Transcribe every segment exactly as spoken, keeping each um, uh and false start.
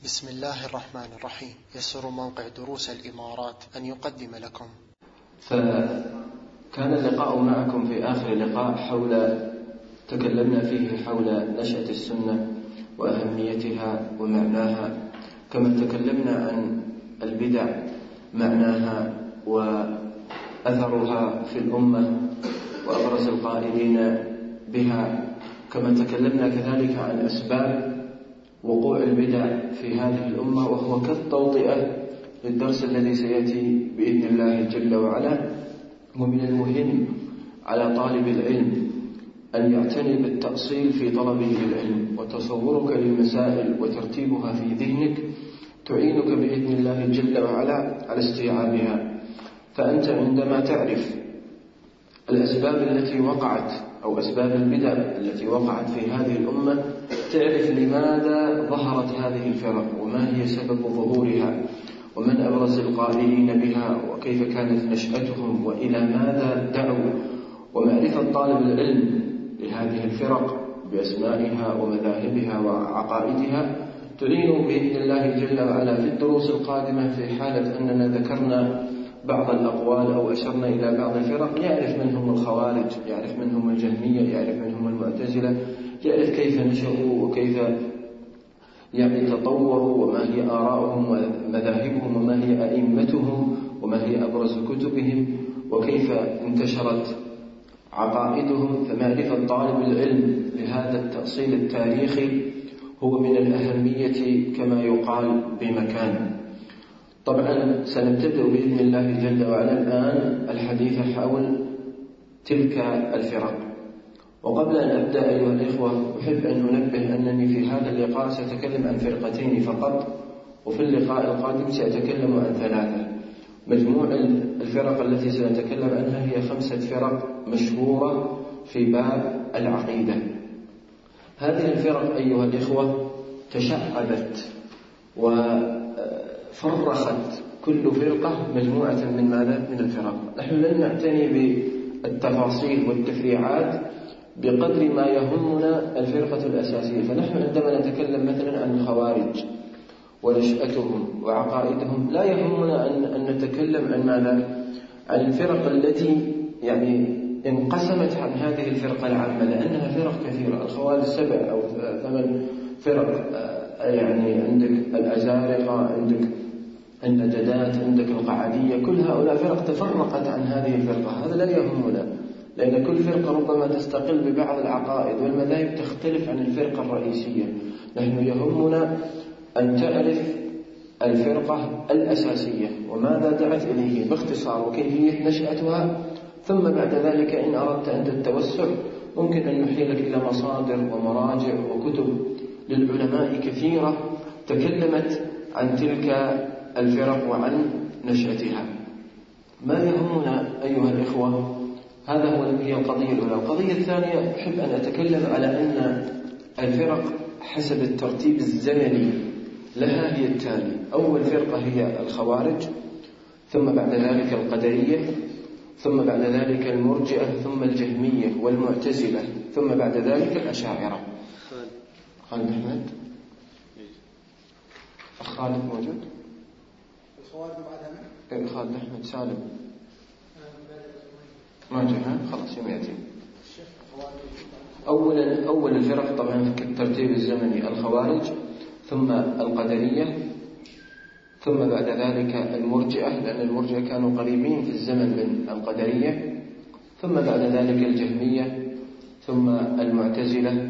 بسم الله الرحمن الرحيم. يسر موقع دروس الإمارات أن يقدم لكم. فكان اللقاء معكم في آخر لقاء حول تكلمنا فيه حول نشأة السنة وأهميتها ومعناها، كما تكلمنا عن البدع معناها وأثرها في الأمة وأبرز القائلين بها، كما تكلمنا كذلك عن أسباب وقوع البدع في هذه الأمة، وهو كالتوطئة للدرس الذي سيأتي بإذن الله جل وعلا. ومن المهم على طالب العلم أن يعتني بالتأصيل في طلبه للعلم، وتصورك للمسائل وترتيبها في ذهنك تعينك بإذن الله جل وعلا على استيعابها. فأنت عندما تعرف الأسباب التي وقعت أو أسباب البدع التي وقعت في هذه الأمة، تعرف لماذا ظهرت هذه الفرق وما هي سبب ظهورها ومن أبرز القائلين بها وكيف كانت نشأتهم وإلى ماذا دعوا. ومعرفة طالب العلم لهذه الفرق بأسمائها ومذاهبها وعقائدها تعين بإذن الله جل وعلا في الدروس القادمة، في حالة أننا ذكرنا بعض الأقوال أو أشرنا إلى بعض الفرق، يعرف من هم الخوارج، يعرف من هم الجهمية، يعرف من هم المعتزلة، يعرف كيف نشأوا وكيف يعني تطوروا وما هي آراؤهم ومذاهبهم وما هي أئمتهم وما هي أبرز كتبهم وكيف انتشرت عقائدهم. فمعرفة طالب العلم لهذا التأصيل التاريخي هو من الأهمية كما يقال بمكان. طبعا سنبتدأ بإذن الله جل وعلا الآن الحديث حول تلك الفرق. وقبل أن أبدأ أيها الإخوة أحب أن أنبه أنني في هذا اللقاء سأتكلم عن فرقتين فقط، وفي اللقاء القادم سأتكلم عن ثلاثة. مجموع الفرق التي سنتكلم عنها هي خمسة فرق مشهورة في باب العقيدة. هذه الفرق أيها الإخوة تشعبت وفرخت كل فرقة مجموعة من ماذا؟ من الفرق. نحن لن نعتني بالتفاصيل والتفريعات بقدر ما يهمنا الفرقة الأساسية. فنحن عندما نتكلم مثلا عن الخوارج ونشأتهم وعقائدهم لا يهمنا أن, أن نتكلم عن ماذا؟ عن الفرق التي يعني انقسمت عن هذه الفرقة العامة، لأنها فرق كثيرة. الخوارج سبع أو ثمان فرق، يعني عندك الأزارقة، عندك النجدات، عندك القعدية، كل هؤلاء فرق تفرقت عن هذه الفرقة. هذا لا يهمنا، لأن كل فرقة ربما تستقل ببعض العقائد والمذاهب تختلف عن الفرقة الرئيسية. نحن يهمنا أن تعرف الفرقة الأساسية وماذا دعت إليه باختصار وكيفية نشأتها، ثم بعد ذلك إن أردت أن التوسع ممكن أن نحيلك إلى مصادر ومراجع وكتب للعلماء كثيرة تكلمت عن تلك الفرق وعن نشأتها. ما يهمنا أيها الإخوة، هذا هو هي القضية الأولى. القضية الثانية أحب أن أتكلم على أن الفرق حسب الترتيب الزمني لها هي التالي: أول فرقة هي الخوارج، ثم بعد ذلك القدرية، ثم بعد ذلك المرجئة، ثم الجهمية والمعتزلة، ثم بعد ذلك الأشاعرة. خالد أحمد خالد موجود؟ الخوارج بعدها خالد أحمد سالم ما جاء، خلاص يوم يأتي. أولا أول الفرق طبعا في الترتيب الزمني الخوارج، ثم القدرية، ثم بعد ذلك المرجئة، لأن المرجئة كانوا قريبين في الزمن من القدرية، ثم بعد ذلك الجهمية، ثم المعتزلة،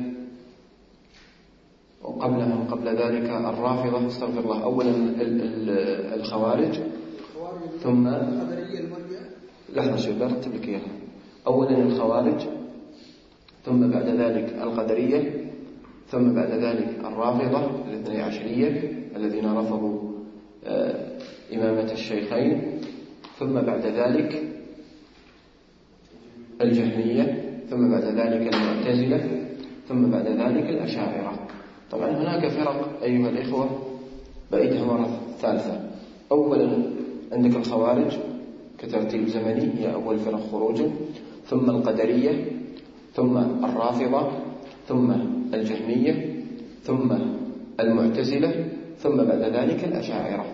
وقبلهم قبل ذلك الرافضة. استغفر الله. أولا الخوارج، ثم لحظة شوي برتب لك إياها. أولا الخوارج، ثم بعد ذلك القدرية، ثم بعد ذلك الرافضة الاثني عشرية الذين رفضوا آه إمامة الشيخين، ثم بعد ذلك الجهمية، ثم بعد ذلك المعتزلة، ثم بعد ذلك الأشاعرة. طبعا هناك فرق أيها الإخوة بقيتها مرة ثالثة. أولا عندك الخوارج كترتيب زمني هي أول فرق خروجا، ثم القدرية، ثم الرافضة، ثم الجهمية، ثم المعتزلة، ثم بعد ذلك الأشاعرة.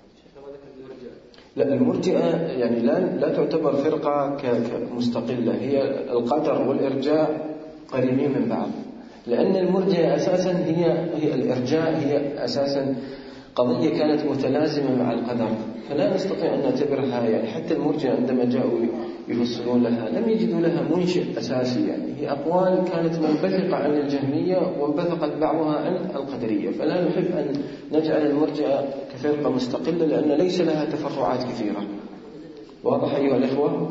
لا المرجئة يعني لا لا تعتبر فرقة كمستقلة، هي القدر والإرجاء قريبين من بعض، لأن المرجئة أساسا هي هي الإرجاء هي أساسا قضية كانت متلازمة مع القدر، فلا نستطيع أن نعتبرها يعني حتى المرجئة عندما جاءوا يفصلون لها لم يجدوا لها منشئ أساسي، يعني هي أقوال كانت منبثقة عن الجهمية وانبثقت بعضها عن القدرية، فلا نحب أن نجعل المرجئة كفرقة مستقلة لأن ليس لها تفرعات كثيرة. واضح أيها الإخوة؟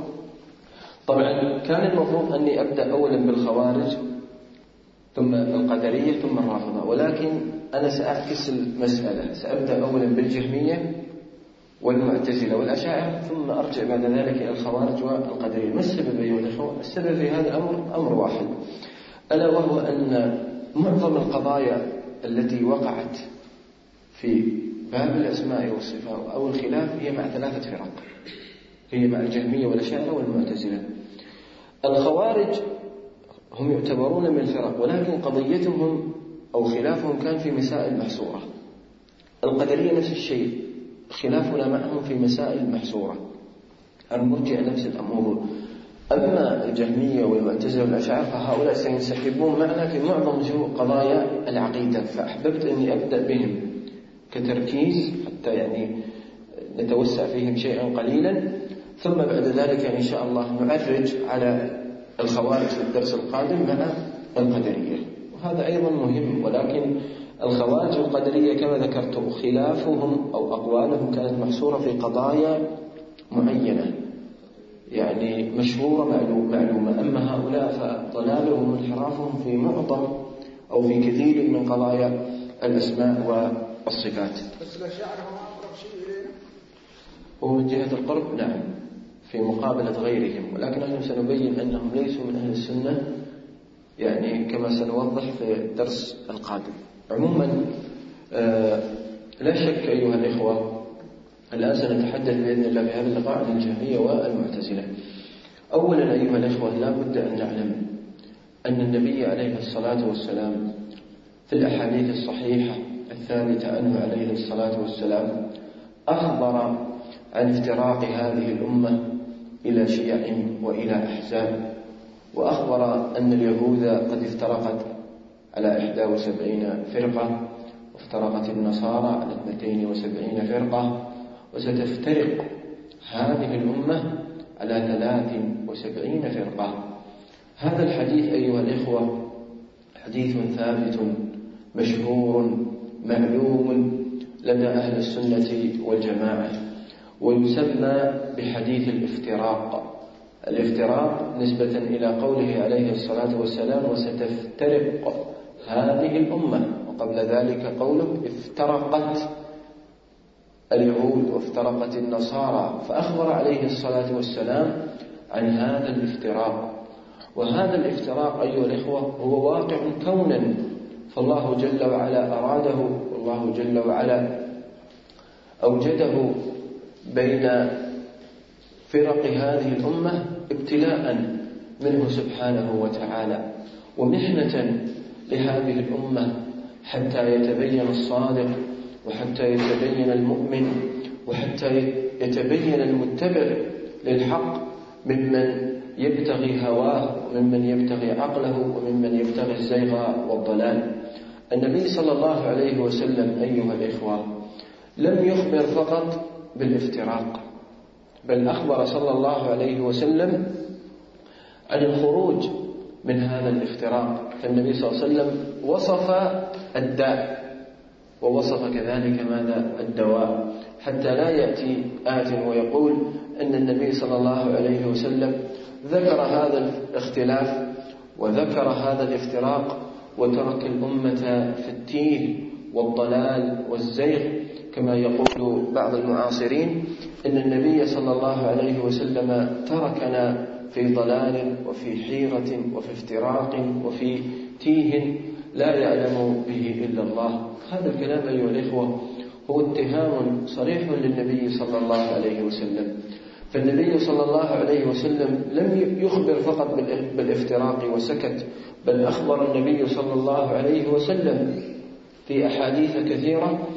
طبعا كان المفروض أني أبدأ أولا بالخوارج ثم القدرية ثم الرافضة، ولكن أنا سأعكس المسألة، سأبدأ أولا بالجهمية والمعتزلة والأشاعرة ثم أرجع بعد ذلك إلى الخوارج والقدرية. ما السبب أيها الأخوة؟ السبب في هذا الأمر أمر واحد، ألا وهو أن معظم القضايا التي وقعت في باب الأسماء والصفات أو الخلاف هي مع ثلاثة فرق، هي مع الجهمية والأشاعرة والمعتزلة. الخوارج هم يعتبرون من الفرق ولكن قضيتهم أو خلافهم كان في مسائل محصورة. القدرية نفس الشيء، خلافنا معهم في مسائل محصورة. المرجئة نفس الأمور. أما الجهمية والمعتزلة والأشاعرة فهؤلاء سينسحبون معنا في معظم قضايا العقيدة، فأحببت أني أبدأ بهم كتركيز حتى يعني نتوسع فيهم شيئا قليلا، ثم بعد ذلك إن شاء الله نعرج على الخوارج في الدرس القادم مع القدرية، وهذا أيضا مهم. ولكن الخوارج والقدرية كما ذكرت خلافهم أو أقوالهم كانت محصورة في قضايا معينة يعني مشهورة معلومة، أما هؤلاء فضلالهم وانحرافهم في معظم أو في كثير من قضايا الأسماء والصفات. بس الأشاعرة هم أقرب شيء إلينا، ومن جهة القرب نعم في مقابلة غيرهم، ولكن نحن سنبين أنهم ليسوا من أهل السنة يعني كما سنوضح في الدرس القادم. عموما آه لا شك أيها الإخوة الآن سنتحدث بإذن الله في هذا اللقاء عن الجهمية والمعتزلة. أولا أيها الإخوة لا بد أن نعلم أن النبي عليه الصلاة والسلام في الأحاديث الصحيحة الثابتة عنه عليه الصلاة والسلام أخبر عن افتراق هذه الأمة إلى شيع وإلى أحزاب، وأخبر أن اليهود قد افترقت على إحدى وسبعين فرقة، وافترقت النصارى على اثنتين وسبعين فرقة، وستفترق هذه الأمة على ثلاث وسبعين فرقة. هذا الحديث أيها الإخوة حديث ثابت مشهور معلوم لدى أهل السنة والجماعة، ويسمى بحديث الافتراق. الافتراق نسبة إلى قوله عليه الصلاة والسلام وستفترق هذه الأمة، وقبل ذلك قوله افترقت اليهود وافترقت النصارى، فأخبر عليه الصلاة والسلام عن هذا الافتراق. وهذا الافتراق أيها الإخوة هو واقع كونا، فالله جل وعلا أراده، والله جل وعلا أوجده بين فرق هذه الأمة ابتلاء منه سبحانه وتعالى ومحنة لهذه الأمة حتى يتبين الصادق وحتى يتبين المؤمن وحتى يتبين المتبع للحق ممن يبتغي هواه وممن يبتغي عقله وممن يبتغي الزيغ والضلال. النبي صلى الله عليه وسلم أيها الإخوة لم يخبر فقط بالافتراق، بل أخبر صلى الله عليه وسلم عن الخروج من هذا الافتراق. فالنبي صلى الله عليه وسلم وصف الداء ووصف كذلك ماذا الدواء، حتى لا يأتي آت ويقول أن النبي صلى الله عليه وسلم ذكر هذا الاختلاف وذكر هذا الافتراق وترك الأمة في التيه والضلال والزيغ، كما يقول بعض المعاصرين إن النبي صلى الله عليه وسلم تركنا في ضلال وفي حيرة وفي افتراق وفي تيه لا يعلم به إلا الله. هذا الكلام أيها الإخوة هو اتهام صريح للنبي صلى الله عليه وسلم. فالنبي صلى الله عليه وسلم لم يخبر فقط بالافتراق وسكت، بل أخبر النبي صلى الله عليه وسلم في أحاديث كثيرة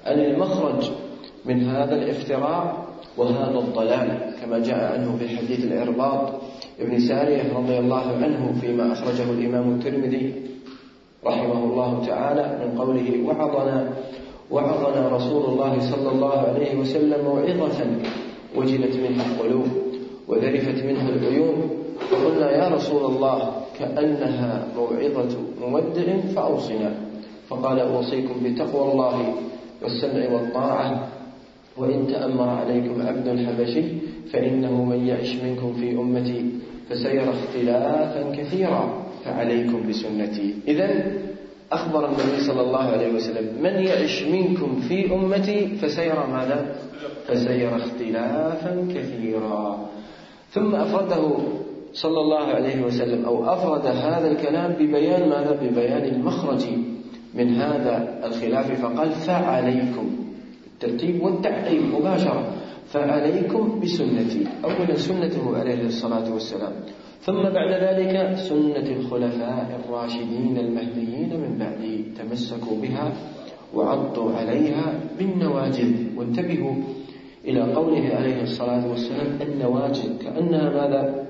عن المخرج من هذا الافتراء وهذا الضلال، كما جاء عنه في حديث العرباض ابن سارية رضي الله عنه فيما أخرجه الإمام الترمذي رحمه الله تعالى من قوله: وعظنا وعظنا رسول الله صلى الله عليه وسلم موعظة وجلت منها القلوب وذرفت منها العيون، فقلنا: يا رسول الله كأنها موعظة مودع فأوصنا. فقال: أوصيكم بتقوى الله والسمع والطاعة، وإن تأمر عليكم عبد حبشي فإنه من يعش منكم في أمتي فسيرى اختلافا كثيرا فعليكم بسنتي. إذن أخبر النبي صلى الله عليه وسلم: من يعش منكم في أمتي فسيرى ماذا؟ فسيرى اختلافا كثيرا. ثم أفرده صلى الله عليه وسلم أو أفرد هذا الكلام ببيان ماذا؟ ببيان المخرج من هذا الخلاف، فقال: فعليكم، الترتيب والتعقيب مباشرة، فعليكم بسنتي. أولا سنته عليه الصلاة والسلام، ثم بعد ذلك سنة الخلفاء الراشدين المهديين من بعدي، تمسكوا بها وعضوا عليها بالنواجذ. وانتبهوا إلى قوله عليه الصلاة والسلام النواجذ، كأنها ماذا؟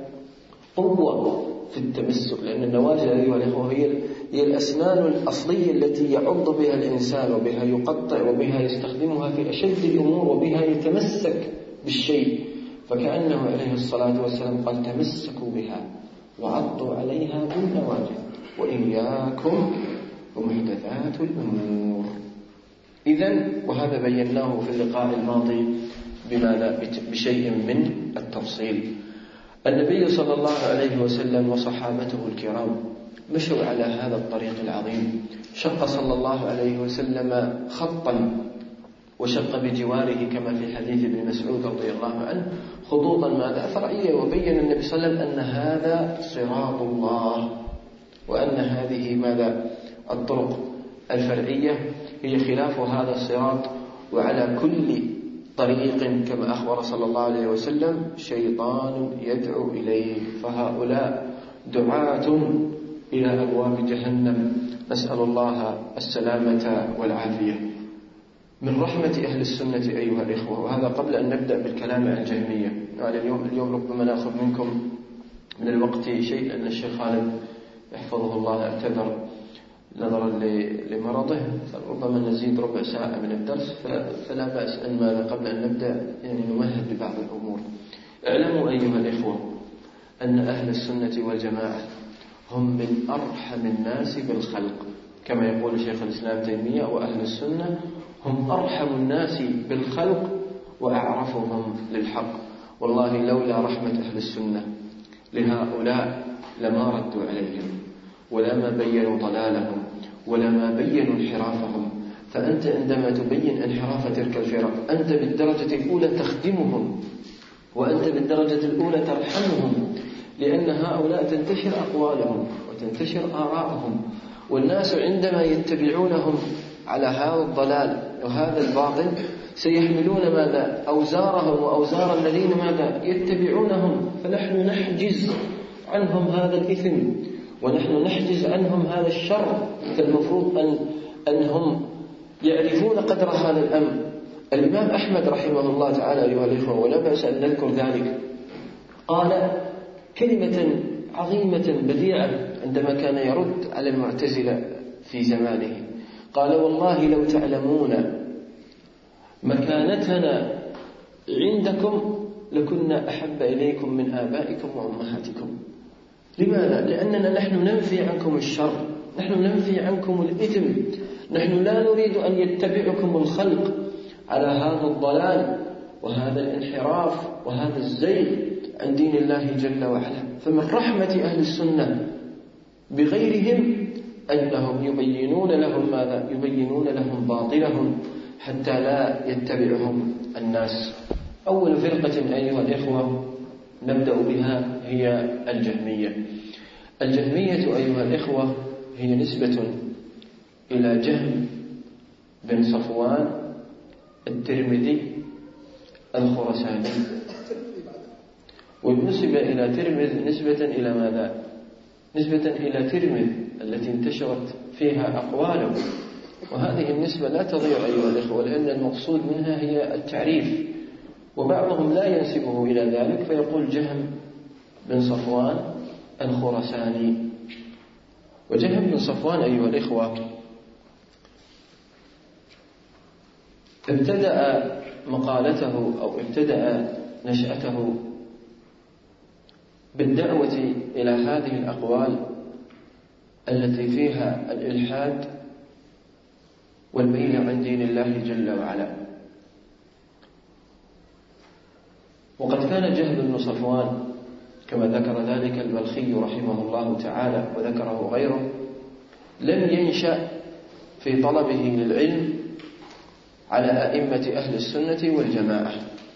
قوة في التمسك، لأن النواجذ أيها الأخوة هي هي الأسنان الأصلية التي يعض بها الإنسان وبها يقطع وبها يستخدمها في أشد الأمور وبها يتمسك بالشيء، فكأنه عليه الصلاة والسلام قال: تمسكوا بها وعضوا عليها بالنواجذ وإياكم ومحدثات الأمور. إذن وهذا بيناه في اللقاء الماضي بماذا؟ بشيء من التفصيل. النبي صلى الله عليه وسلم وصحابته الكرام مشوا على هذا الطريق العظيم، شق صلى الله عليه وسلم خطا وشق بجواره كما في حديث ابن مسعود رضي الله عنه خطوطا ماذا؟ فرعية، وبين النبي صلى الله عليه وسلم أن هذا صراط الله، وأن هذه ماذا؟ الطرق الفرعية هي خلاف هذا الصراط، وعلى كل طريق كما أخبر صلى الله عليه وسلم شيطان يدعو إليه، فهؤلاء دعاة إلى أبواب جهنم، نسأل الله السلامة والعافية. من رحمة أهل السنة أيها الإخوة، وهذا قبل أن نبدأ بالكلام عن الجهمية، يعني اليوم اليوم ربما نأخذ منكم من الوقت شيء، أن الشيخ خالد يحفظه الله اعتذر نظرا لمرضه، ربما نزيد ربع ساعة من الدرس، فلا بأس أن ماذا قبل أن نبدأ يعني نمهد ببعض الأمور. اعلموا أيها الإخوة أن أهل السنة والجماعة هم من أرحم الناس بالخلق، كما يقول شيخ الإسلام تيمية: وأهل السنة هم أرحم الناس بالخلق وأعرفهم للحق. والله لولا رحمة أهل السنة لهؤلاء لما ردوا عليهم، ولما بينوا ضلالهم، ولما بينوا انحرافهم. فأنت عندما تبين انحراف تلك الفرق أنت بالدرجة الأولى تخدمهم، وأنت بالدرجة الأولى ترحمهم، لأن هؤلاء تنتشر أقوالهم وتنتشر آراءهم، والناس عندما يتبعونهم على هذا الضلال وهذا الباطل سيحملون ماذا؟ أوزارهم وأوزار الذين ماذا؟ يتبعونهم. فنحن نحجز عنهم هذا الإثم، ونحن نحجز عنهم هذا الشر، فالمفروض أن أنهم يعرفون قدر هذا الأمر. الإمام أحمد رحمه الله تعالى أيها الإخوة، ولا بأس أن نذكر ذلك، قال كلمة عظيمة بديعة عندما كان يرد على المعتزلة في زمانه، قال: والله لو تعلمون مكانتنا عندكم لكنا أحب إليكم من آبائكم وأمهاتكم. لماذا؟ لأننا نحن ننفي عنكم الشر، نحن ننفي عنكم الإثم، نحن لا نريد أن يتبعكم الخلق على هذا الضلال وهذا الانحراف وهذا الزيغ عن دين الله جل وعلا. فمن رحمة أهل السنة بغيرهم أنهم يبينون لهم ماذا؟ يبينون لهم باطلهم حتى لا يتبعهم الناس. أول فرقة أيها الإخوة نبدأ بها هي الجهمية. الجهمية أيها الإخوة هي نسبة إلى جهم بن صفوان الترمذي الخرساني، ونسب إلى ترمذ نسبة إلى ماذا؟ نسبة إلى ترمذ التي انتشرت فيها أقواله وهذه النسبة لا تضيع أيها الإخوة، لأن المقصود منها هي التعريف، وبعضهم لا ينسبه إلى ذلك فيقول جهم بن صفوان الخرساني. وجهم بن صفوان أيها الإخوة ابتدأ مقالته أو ابتدأ نشأته بالدعوة إلى هذه الأقوال التي فيها الإلحاد والميل عن دين الله جل وعلا. وقد كان جهم بن صفوان كما ذكر ذلك البلخي رحمه الله تعالى وذكره غيره لم ينشأ في طلبه للعلم على أئمة أهل السنة والجماعة،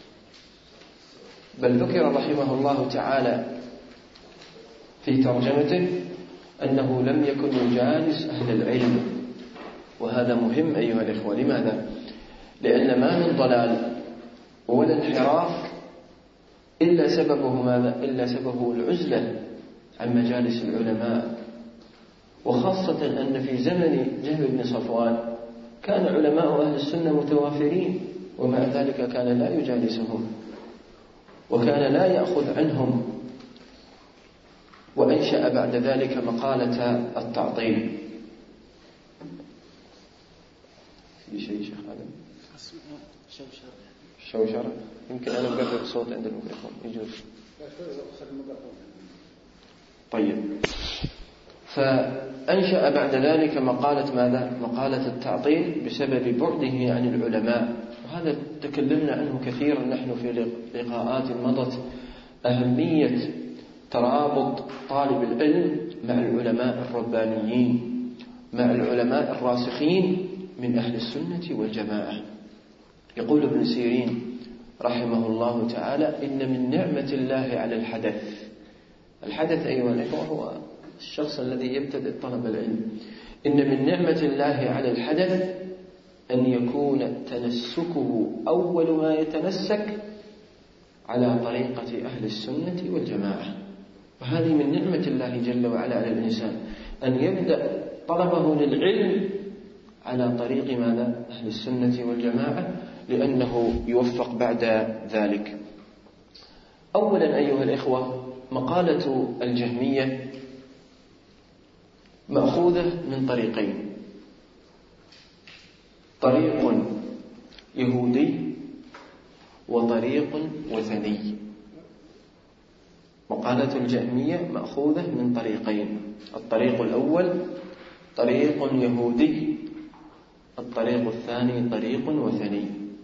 بل ذكر رحمه الله تعالى في ترجمته أنه لم يكن يجالس أهل العلم. وهذا مهم أيها الإخوة. لماذا؟ لأن ما من ضلال ولا انحراف إلا سببه ماذا؟ إلا سببه العزلة عن مجالس العلماء، وخاصة أن في زمن جهم بن صفوان كان علماء أهل السنة متوافرين، ومع ذلك كان لا يجالسهم وكان لا يأخذ عنهم. وأنشأ بعد ذلك مقالة التعطيل. في شيء شيخ آدم؟ شوشرة. يمكن أنا مقرب صوت عند الميكروفون يجوز. طيب. فأنشأ بعد ذلك مقالة ماذا؟ مقالة التعطيل بسبب بعده عن العلماء، وهذا تكلمنا عنه كثيرا نحن في لقاءات مضت، أهمية ترابط طالب العلم مع العلماء الربانيين، مع العلماء الراسخين من أهل السنة والجماعة. يقول ابن سيرين رحمه الله تعالى: إن من نعمة الله على الحدث. الحدث أيها الإخوة هو الشخص الذي يبتدئ طلب العلم. إن من نعمة الله على الحدث أن يكون تنسكه أول ما يتنسك على طريقة أهل السنة والجماعة. وهذه من نعمة الله جل وعلا على الإنسان، أن يبدأ طلبه للعلم على طريق ماذا؟ أهل السنة والجماعة، لأنه يوفق بعد ذلك. أولا أيها الإخوة، مقالة الجهمية مأخوذة من طريقين: طريق يهودي وطريق وثني. مقالة الجهمية مأخوذة من طريقين: الطريق الأول طريق يهودي، الطريق الثاني طريق وثني.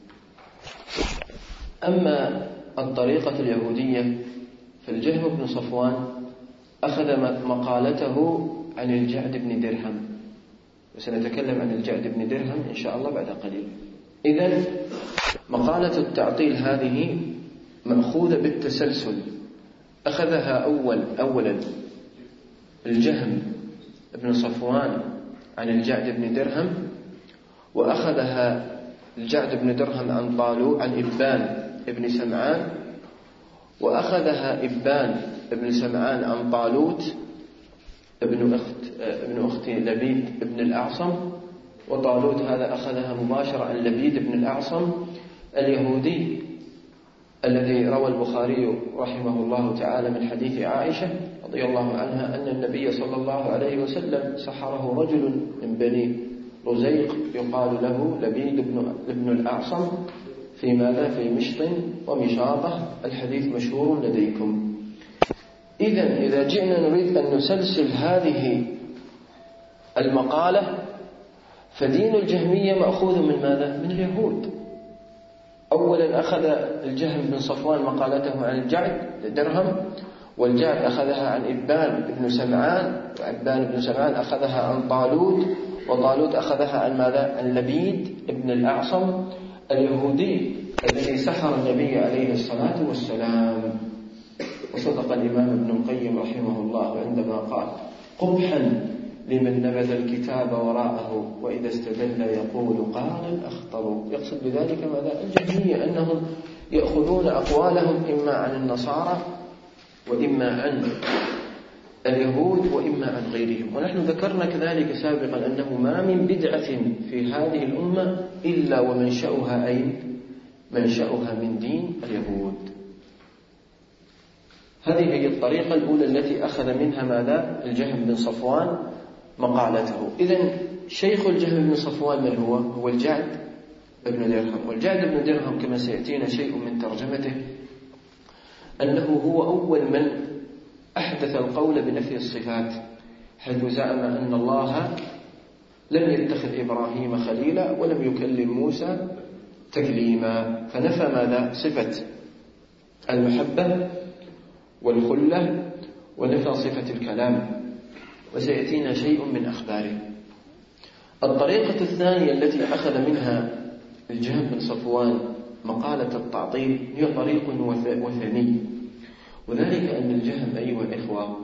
أما الطريقة اليهودية فالجهم بن صفوان أخذ مقالته عن الجعد بن درهم، وسنتكلم عن الجعد بن درهم إن شاء الله بعد قليل. إذن مقالة التعطيل هذه مأخوذة بالتسلسل، أخذها أول أولا الجهم بن صفوان عن الجعد بن درهم، وأخذها الجعد بن درهم عن طالوت عن إبان ابن سمعان، وأخذها إبان ابن سمعان عن طالوت ابن أخت ابن أخت لبيد ابن الأعصم، وطالوت هذا أخذها مباشرة عن لبيد ابن الأعصم اليهودي الذي روى البخاري رحمه الله تعالى من حديث عائشة رضي الله عنها أن النبي صلى الله عليه وسلم سحره رجل من بني رزيق يقال له لبيد ابن الأعصم في ماذا؟ في مشط ومشاطة. الحديث مشهور لديكم. إذن إذا جئنا نريد أن نسلسل هذه المقالة فدين الجهمية مأخوذ من ماذا؟ من اليهود. أولا أخذ الجهم بن صفوان مقالته عن الجعد درهم، والجعد أخذها عن إبان بن سمعان، وإبان بن سمعان أخذها عن طالوت، وطالوت أخذها عن ماذا؟ عن لبيد ابن الأعصم اليهودي الذي سحر النبي عليه الصلاة والسلام. وصدق الإمام ابن القيم رحمه الله عندما قال: قبحا لمن نبذ الكتاب وراءه وإذا استدل يقول قال الأخطر. يقصد بذلك ماذا؟ الجهمية، أنهم يأخذون أقوالهم إما عن النصارى وإما عن اليهود وإما عن غيرهم. ونحن ذكرنا كذلك سابقا أنه ما من بدعة في هذه الأمة إلا ومنشأها أين؟ منشأها من دين اليهود. هذه هي الطريقة الأولى التي أخذ منها ماذا؟ الجهم بن صفوان مقالته. إذن شيخ الجهم بن صفوان من هو؟ هو الجعد بن درهم. والجعد بن درهم كما سيأتينا شيء من ترجمته أنه هو أول من أحدث القول بنفي الصفات، حيث زعم أن الله لم يتخذ إبراهيم خليلا ولم يكلم موسى تكليما، فنفى ماذا؟ صفة المحبة والخلة، ونفى صفة الكلام، وسيأتينا شيء من أخباره. الطريقة الثانية التي أخذ منها الجهم بن صفوان مقالة التعطيل هي طريق وثني، وذلك أن الجهم أيها الإخوة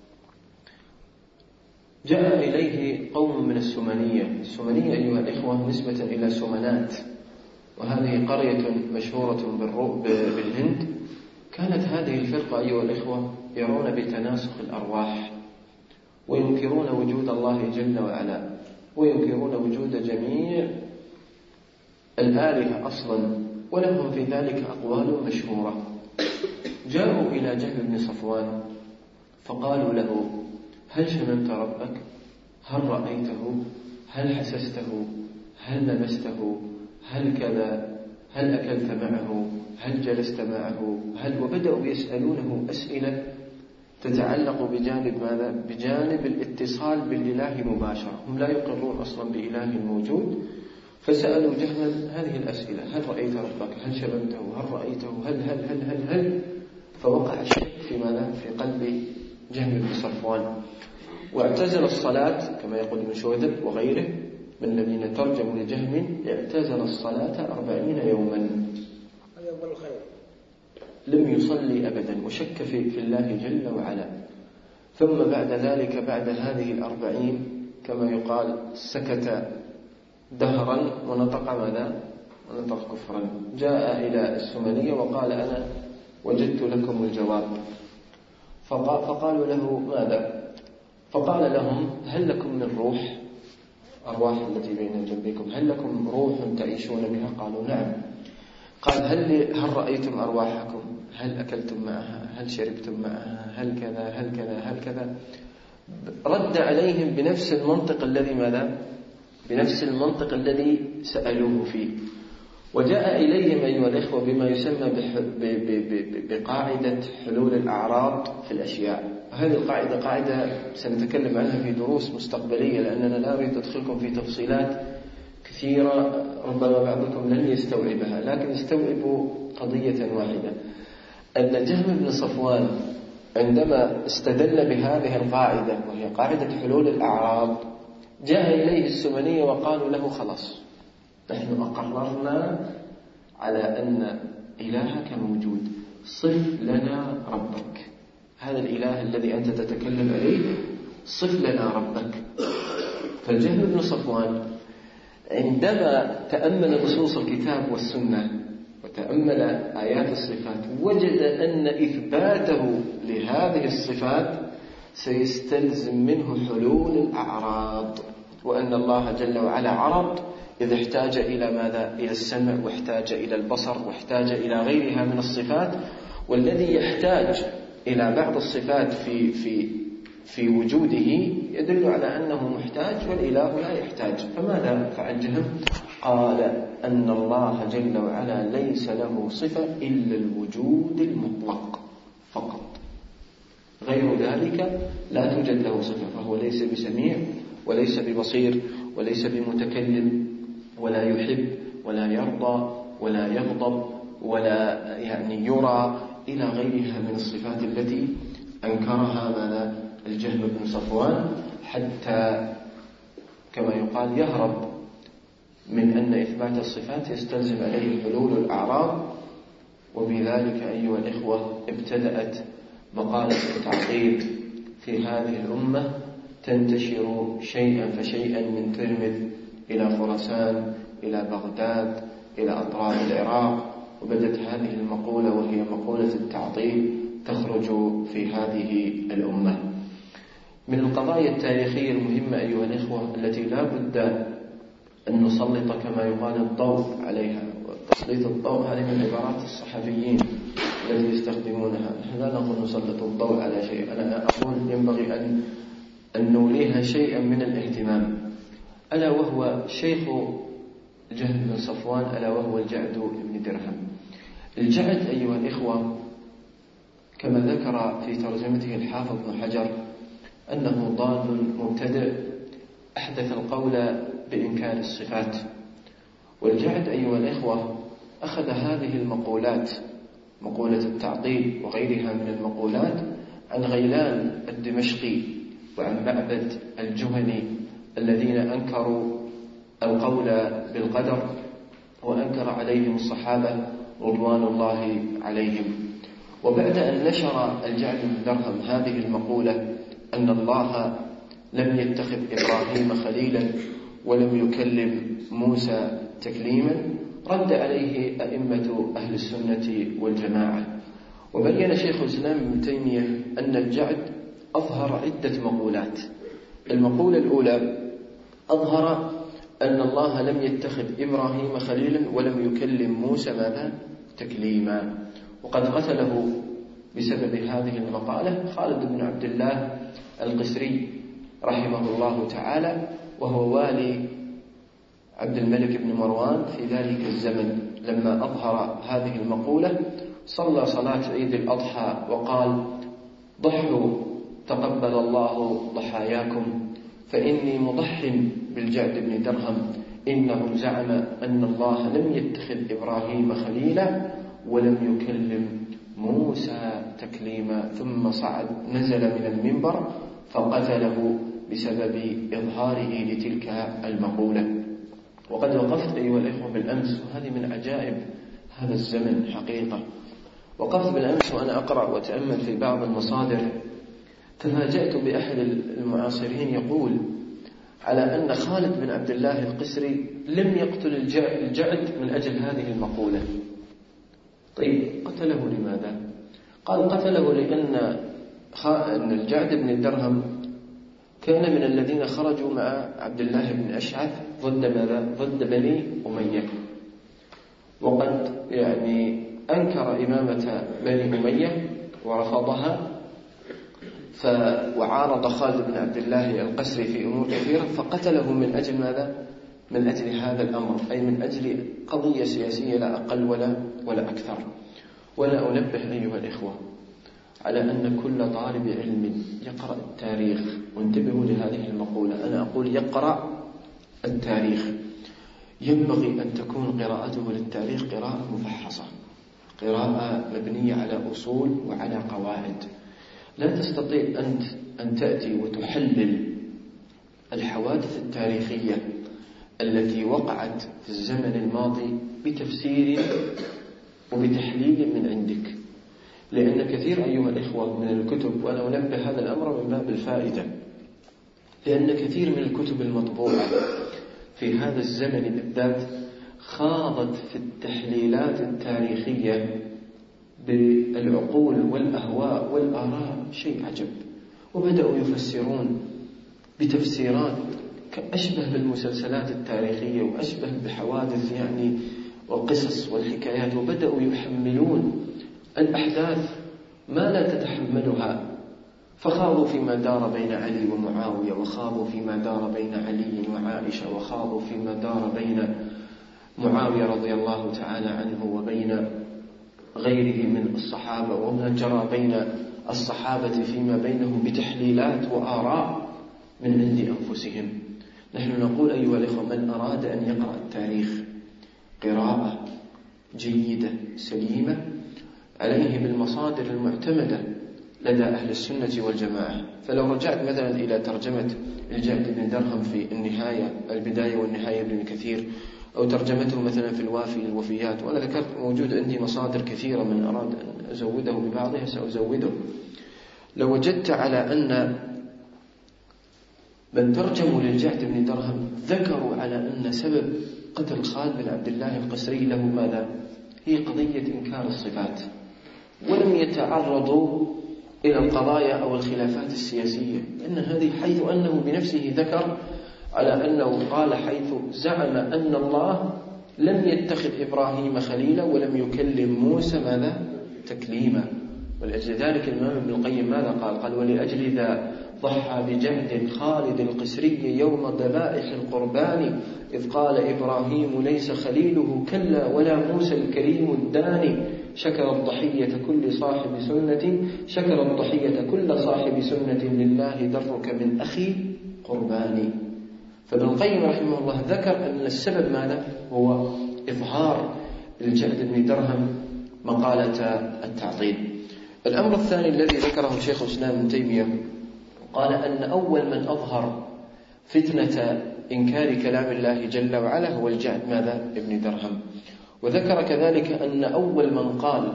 جاء إليه قوم من السمنية. السمنية أيها الإخوة نسبة إلى سمنات، وهذه قرية مشهورة بالهند. كانت هذه الفرقة أيها الإخوة يرون بتناسخ الأرواح، وينكرون وجود الله جل وعلا، وينكرون وجود جميع الآلهة أصلا، ولهم في ذلك أقوال مشهورة. جاءوا إلى جهم بن صفوان فقالوا له: هل شممت ربك؟ هل رأيته؟ هل حسسته؟ هل لمسته؟ هل كذا؟ هل أكلت معه؟ هل جلست معه؟ هل وبدأوا يسألونه أسئلة تتعلق بجانب ماذا؟ بجانب الاتصال بالإله مباشرة. هم لا يقرون أصلا بإله موجود، فسألوا جهما هذه الأسئلة: هل رأيت ربك؟ هل شممته؟ هل رأيته؟ هل هل هل هل هل فوقع الشك في ماذا؟ في قلب جهم بن صفوان، واعتزل الصلاة كما يقول ابن شوذب وغيره من الذين ترجموا لجهم: اعتزل الصلاة أربعين يوما، لم يصلي أبدا، وشك في, في الله جل وعلا. ثم بعد ذلك بعد هذه الأربعين كما يقال سكت دهرا ونطق ماذا؟ ونطق كفرا. جاء إلى السمنية وقال: أنا وجدت لكم الجواب. فقالوا له: ماذا؟ فقال لهم: هل لكم من روح؟ أرواح التي بين جنبكم، هل لكم روح تعيشون بها؟ قالوا: نعم. قال: هل, هل رأيتم أرواحكم؟ هل أكلتم معها؟ هل شربتم معها؟ هل كذا هل كذا هل كذا؟ رد عليهم بنفس المنطق الذي ماذا؟ بنفس المنطق الذي سألوه فيه. وجاء إليهم أيها الإخوة بما يسمى بقاعدة حلول الأعراض في الأشياء. هذه القاعدة قاعدة سنتكلم عنها في دروس مستقبلية، لأننا لا نريد أدخلكم في تفصيلات كثيرة ربما بعضكم لن يستوعبها، لكن استوعبوا قضية واحدة: أن جهم بن صفوان عندما استدل بهذه القاعدة وهي قاعدة حلول الأعراض، جاء إليه السمنية وقالوا له: خلاص، نحن أقررنا على أن إلهك موجود، صف لنا ربك، هذا الإله الذي أنت تتكلم عليه صف لنا ربك. فالجهم بن صفوان عندما تأمل نصوص الكتاب والسنة وتأمل آيات الصفات وجد أن إثباته لهذه الصفات سيستلزم منه حلول الأعراض، وأن الله جل وعلا عرض إذا احتاج إلى ماذا؟ إلى السمع، واحتاج إلى البصر، واحتاج إلى غيرها من الصفات. والذي يحتاج إلى بعض الصفات في في في وجوده يدل على أنه محتاج، والإله لا يحتاج. فماذا فعل جهم؟ قال أن الله جل وعلا ليس له صفة إلا الوجود المطلق فقط، غير ذلك لا توجد له صفة. فهو ليس بسميع وليس ببصير وليس بمتكلم ولا يحب ولا يرضى ولا يغضب ولا يعني يرى إلى غيرها من الصفات التي أنكرها ماذا؟ الجهم بن صفوان، حتى كما يقال يهرب من أن إثبات الصفات يستلزم عليه حلول الأعراض. وبذلك أيها الإخوة ابتدأت مقالة التعطيل في هذه الأمة تنتشر شيئا فشيئا من ترمذ إلى خراسان إلى بغداد إلى أطراف العراق. وبدت هذه المقولة وهي مقولة التعطيل تخرج في هذه الأمة. من القضايا التاريخية المهمة أيها الإخوة التي لا بد أن نسلط كما يقال الضوء عليها. وتسليط الضوء هذه من عبارات الصحفيين التي يستخدمونها. نحن لا نقول نسلط الضوء على شيء، أنا أقول ينبغي أن أن نوليها شيئا من الاهتمام، ألا وهو شيخ جهم بن صفوان، ألا وهو الجعد بن درهم. الجعد أيها الإخوة كما ذكر في ترجمته الحافظ بن حجر أنه ضال مبتدئ أحدث القول بإنكار الصفات. والجعد أيها الإخوة أخذ هذه المقولات، مقولة التعطيل وغيرها من المقولات، عن غيلان الدمشقي وعن معبد الجهني الذين أنكروا القول بالقدر وأنكر عليهم الصحابة رضوان الله عليهم. وبعد أن نشر الجعد بن درهم هذه المقولة أن الله لم يتخذ إبراهيم خليلا ولم يكلم موسى تكليما، رد عليه أئمة أهل السنة والجماعة. وبين شيخ الإسلام ابن تيمية أن الجعد أظهر عدة مقولات. المقولة الأولى أظهر أن الله لم يتخذ إبراهيم خليلا ولم يكلم موسى ماذا؟ تكليما. وقد قتله بسبب هذه المقالة خالد بن عبد الله القسري رحمه الله تعالى، وهو والي عبد الملك بن مروان في ذلك الزمن. لما أظهر هذه المقولة صلى صلاة عيد الأضحى وقال: ضحوا تقبل الله ضحاياكم فإني مضح بالجعد بن درهم، إنه زعم أن الله لم يتخذ إبراهيم خليلا ولم يكلم موسى تكليما. ثم صعد نزل من المنبر فقتله بسبب إظهاره لتلك المقولة. وقد وقفت أيها الإخوة بالأمس، وهذه من عجائب هذا الزمن حقيقة، وقفت بالأمس وأنا أقرأ وأتأمل في بعض المصادر، تفاجأت بأحد المعاصرين يقول على أن خالد بن عبد الله القسري لم يقتل الجعد من أجل هذه المقولة. طيب قتله لماذا؟ قال قتله لأن أن الجعد بن درهم كان من الذين خرجوا مع عبد الله بن أشعث ضد ماذا؟ ضد بني أمية، وقد يعني أنكر إمامة بني أمية ورفضها، ف... وعارض خالد بن عبد الله القسري في أمور كثيرة، فقتله من أجل ماذا؟ من أجل هذا الأمر، أي من أجل قضية سياسية لا أقل ولا, ولا أكثر. ولا أنبه أيها الإخوة على أن كل طالب علم يقرأ التاريخ، وانتبهوا لهذه المقولة، أنا أقول يقرأ التاريخ، ينبغي أن تكون قراءته للتاريخ قراءة مفحصة، قراءة مبنية على أصول وعلى قواعد. لا تستطيع أنت أن تأتي وتحلل الحوادث التاريخية التي وقعت في الزمن الماضي بتفسير وبتحليل من عندك، لأن كثير أيها الإخوة من الكتب، وأنا أنبه هذا الأمر من باب الفائدة، لأن كثير من الكتب المطبوعة في هذا الزمن بالذات خاضت في التحليلات التاريخية بالعقول والأهواء والآراء شيء عجب، وبدأوا يفسرون بتفسيرات أشبه بالمسلسلات التاريخية وأشبه بحوادث يعني والقصص والحكايات، وبدأوا يحملون الأحداث ما لا تتحملها، فخاضوا فيما دار بين علي ومعاوية، وخاضوا فيما دار بين علي وعائشة، وخاضوا فيما دار بين معاوية رضي الله تعالى عنه وبين غيره من الصحابة، وما جرى بين الصحابة فيما بينهم بتحليلات وآراء من عند أنفسهم. نحن نقول أيها الإخوة من أراد أن يقرأ التاريخ قراءة جيدة سليمة عليه بالمصادر المعتمدة لدى أهل السنة والجماعة. فلو رجعت مثلا إلى ترجمة الجعد بن درهم في النهاية البداية والنهاية ابن كثير، أو ترجمته مثلا في الوافي للوفيات، وأنا ذكرت موجود عندي مصادر كثيرة، من أراد أن أزوده ببعضها سأزوده، لو وجدت على أن من ترجموا للجعد بن درهم ذكروا على أن سبب قتل خالد بن عبد الله القسري له ماذا؟ هي قضية إنكار الصفات، ولم يتعرضوا إلى القضايا أو الخلافات السياسية، لأن هذه حيث أنه بنفسه ذكر على أنه قال حيث زعم أن الله لم يتخذ إبراهيم خليلا ولم يكلم موسى ماذا تكليما. ولأجل ذلك الإمام ابن القيم ماذا قال؟ قال ولأجل ذا ضحى بجهد خالد القسري يوم ذبائح القربان إذ قال إبراهيم ليس خليله كلا ولا موسى الكريم الداني شكر الضحية كل صاحب سنة شكر الضحية كل صاحب سنة لله درك من أخي قرباني. فابن القيم رحمه الله ذكر أن السبب ماذا؟ هو إظهار الجعد بن درهم مقالة التعطيل. الأمر الثاني الذي ذكره شيخ الإسلام ابن تيمية قال أن أول من أظهر فتنة إنكار كلام الله جل وعلا هو الجعد ماذا؟ ابن درهم. وذكر كذلك أن أول من قال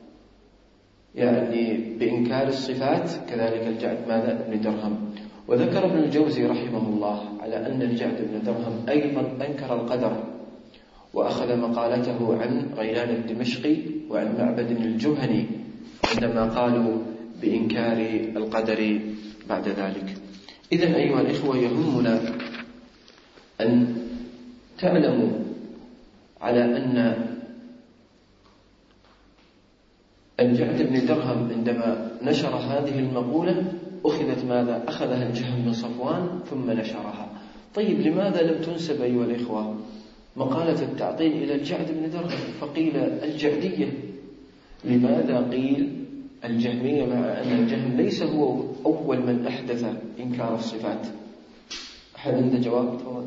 يعني بإنكار الصفات كذلك الجعد ماذا؟ ابن درهم. وذكر ابن الجوزي رحمه الله على أن الجعد بن درهم أيضا أنكر القدر، وأخذ مقالته عن غيلان الدمشقي وعن معبد الجهني عندما قالوا بإنكار القدر بعد ذلك. إذن أيها الإخوة يهمنا أن تعلموا على أن الجعد بن درهم عندما نشر هذه المقولة أخذت ماذا؟ أخذها الجهم بن صفوان ثم نشرها. طيب لماذا لم تنسب أيها الإخوة مقالة التعطيل إلى الجعد بن درهم فقيل الجعدية؟ لماذا قيل الجهمية مع أن الجهم ليس هو أول من أحدث إنكار الصفات؟ أحد عنده جواب؟ تفضل.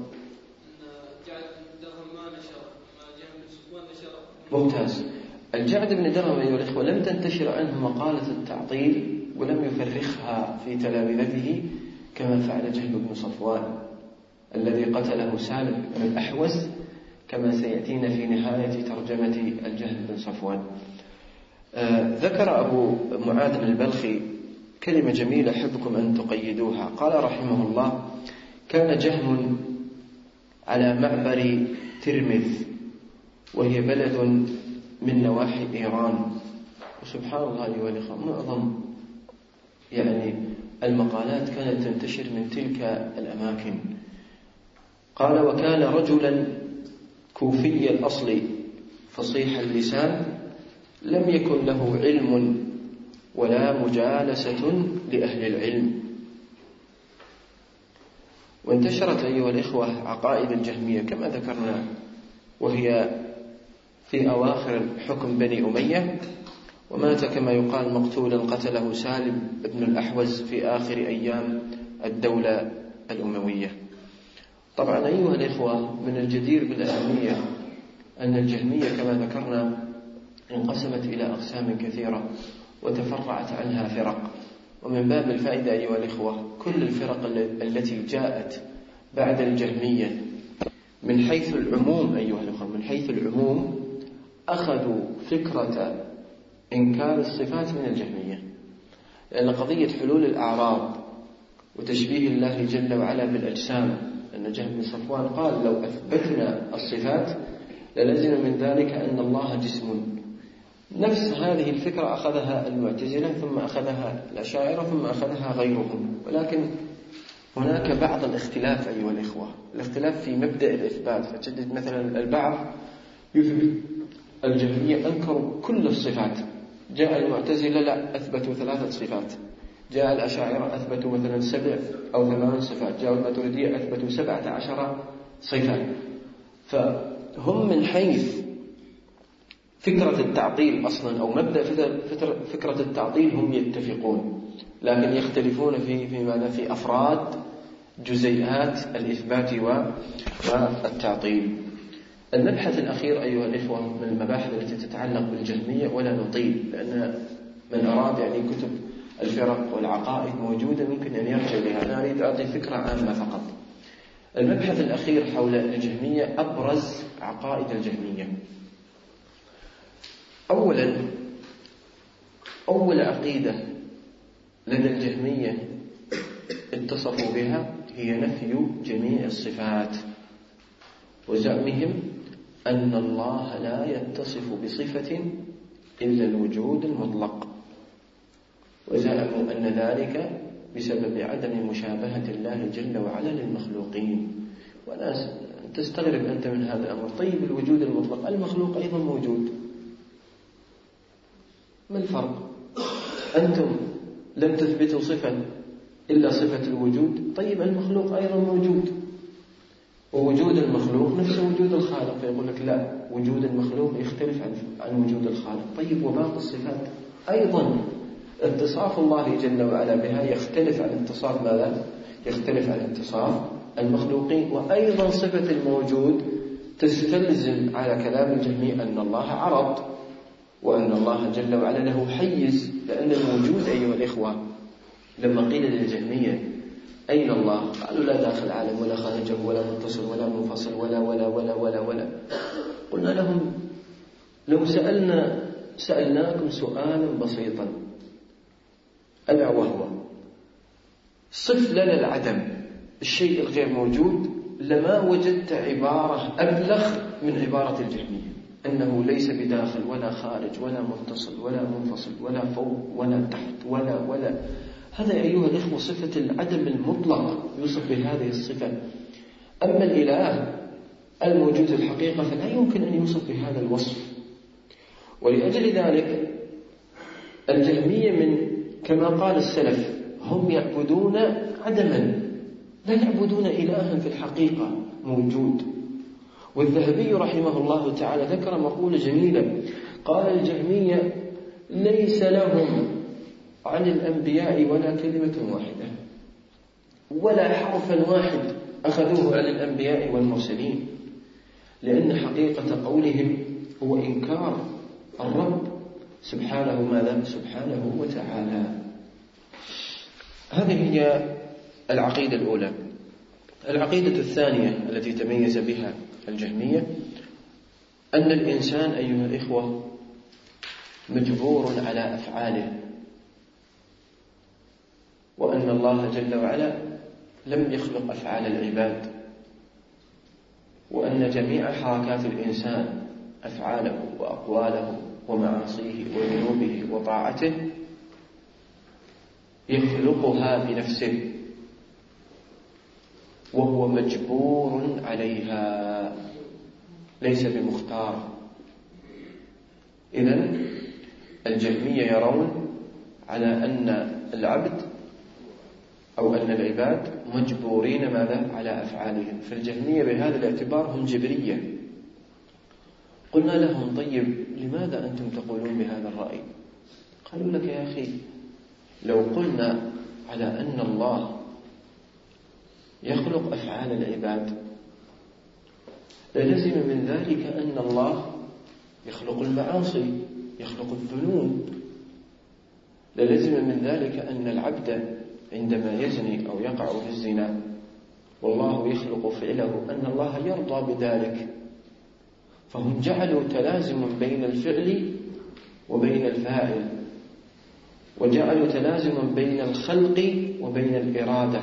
ممتاز. الجعد بن درهم أيها الإخوة لم تنتشر عنه مقالة التعطيل ولم يفرخها في تلامذته كما فعل جهم بن صفوان الذي قتله سالم بن الأحوز كما سيأتينا في نهاية ترجمة الجهم بن صفوان. آه ذكر أبو معاذ البلخي كلمة جميلة أحبكم أن تقيدوها. قال رحمه الله كان جهم على معبر ترمذ وهي بلد من نواحي إيران، وسبحان الله أيها الأخوة معظم يعني المقالات كانت تنتشر من تلك الأماكن. قال وكان رجلا كوفي الأصل فصيح اللسان لم يكن له علم ولا مجالسة لأهل العلم. وانتشرت أيها الإخوة عقائد الجهمية كما ذكرنا، وهي في أواخر حكم بني أمية، ومات كما يقال مقتولا قتله سالم بن الأحوز في آخر أيام الدولة الأموية. طبعا أيها الإخوة من الجدير بالأهمية أن الجهمية كما ذكرنا انقسمت إلى أقسام كثيرة وتفرعت عنها فرق. ومن باب الفائدة أيها الإخوة كل الفرق التي جاءت بعد الجهمية من حيث العموم أيها الإخوة من حيث العموم أخذوا فكرة إنكار الصفات من الجهمية، لأن قضية حلول الأعراض وتشبيه الله جل وعلا بالأجسام، أن جهم بن صفوان قال لو أثبتنا الصفات للزم من ذلك أن الله جسم. نفس هذه الفكرة أخذها المعتزلة ثم أخذها الأشاعرة ثم أخذها غيرهم، ولكن هناك بعض الاختلاف أيها الإخوة، الاختلاف في مبدأ الإثبات. فتجد مثلا البعض يثبت الجهمية أنكروا كل الصفات، جاء المعتزلة لا أثبتوا ثلاثة صفات، جاء الأشاعرة أثبتوا مثلا سبع أو ثمان صفات، جاء الماتريدية أثبتوا سبعة عشر صفة. فهم من حيث فكرة التعطيل أصلا أو مبدأ فكرة التعطيل هم يتفقون، لكن يختلفون في في ماذا؟ في أفراد جزيئات الإثبات والتعطيل. المبحث الأخير أيها الإخوة من المباحث التي تتعلق بالجهمية، ولا نطيل لأن من أراد يعني كتب الفرق والعقائد موجودة ممكن أن يرجع لها، أنا أريد أعطي فكرة عامة فقط. المبحث الأخير حول الجهمية أبرز عقائد الجهمية. أولا أول عقيدة لدى الجهمية اتصفوا بها هي نفي جميع الصفات، وزعمهم أن الله لا يتصف بصفة إلا الوجود المطلق. وزعموا أن ذلك بسبب عدم مشابهة الله جل وعلا للمخلوقين. وناس تستغرب أنت من هذا الأمر. طيب الوجود المطلق، المخلوق أيضا موجود، ما الفرق؟ أنتم لم تثبتوا صفة إلا صفة الوجود، طيب المخلوق أيضا موجود، ووجود المخلوق نفس وجود الخالق. فيقول لك لا، وجود المخلوق يختلف عن عن وجود الخالق. طيب وباقي الصفات أيضا اتصاف الله جل وعلا بها يختلف عن اتصاف ماذا؟ يختلف عن اتصاف المخلوقين. وأيضا صفة الموجود تستلزم على كلام الجهمية أن الله عرض، وأن الله جل وعلا له حيز. لأن الموجود أيها الإخوة لما قيل للجهمية أين الله؟ قالوا لا داخل العالم ولا خارجه ولا متصل ولا منفصل ولا ولا ولا ولا ولا. قلنا لهم لو سألنا سألناكم سؤالا بسيطا ألا وهو صف لنا العدم، الشيء الغير موجود، لما وجدت عبارة أبلغ من عبارة الجهمية أنه ليس بداخل ولا خارج ولا متصل ولا منفصل ولا فوق ولا تحت ولا ولا. هذا أيها الإخوة صفة العدم المطلق يوصف بهذه الصفة. أما الإله الموجود الحقيقة فلا يمكن أن يوصف بهذا الوصف. ولأجل ذلك الجهمية من كما قال السلف هم يعبدون عدما، لا يعبدون إلها في الحقيقة موجود. والذهبي رحمه الله تعالى ذكر مقولة جميلة، قال الجهمية ليس لهم عن الأنبياء ولا كلمة واحدة ولا حرفا واحد أخذوه عن الأنبياء والمرسلين، لأن حقيقة قولهم هو إنكار الرب سبحانه ماذا؟ سبحانه وتعالى. هذه هي العقيدة الأولى. العقيدة الثانية التي تميز بها الجهمية أن الإنسان أيها الإخوة مجبور على أفعاله، وأن الله جل وعلا لم يخلق أفعال العباد، وأن جميع حركات الإنسان أفعاله وأقواله ومعاصيه وذنوبه وطاعته يخلقها بنفسه وهو مجبور عليها ليس بمختار. إذن الجهمية يرون على أن العبد أو أن العباد مجبورين ماذا؟ على أفعالهم. فالجهمية بهذا الاعتبار هم جبرية. قلنا لهم طيب لماذا أنتم تقولون بهذا الرأي؟ قالوا لك يا أخي لو قلنا على أن الله يخلق أفعال العباد للزم من ذلك أن الله يخلق المعاصي، يخلق الذنوب. للزم من ذلك أن العبد عندما يزني أو يقع في الزنا والله يخلق فعله أن الله يرضى بذلك. فهم جعلوا تلازم بين الفعل وبين الفاعل، وجعلوا تلازم بين الخلق وبين الإرادة.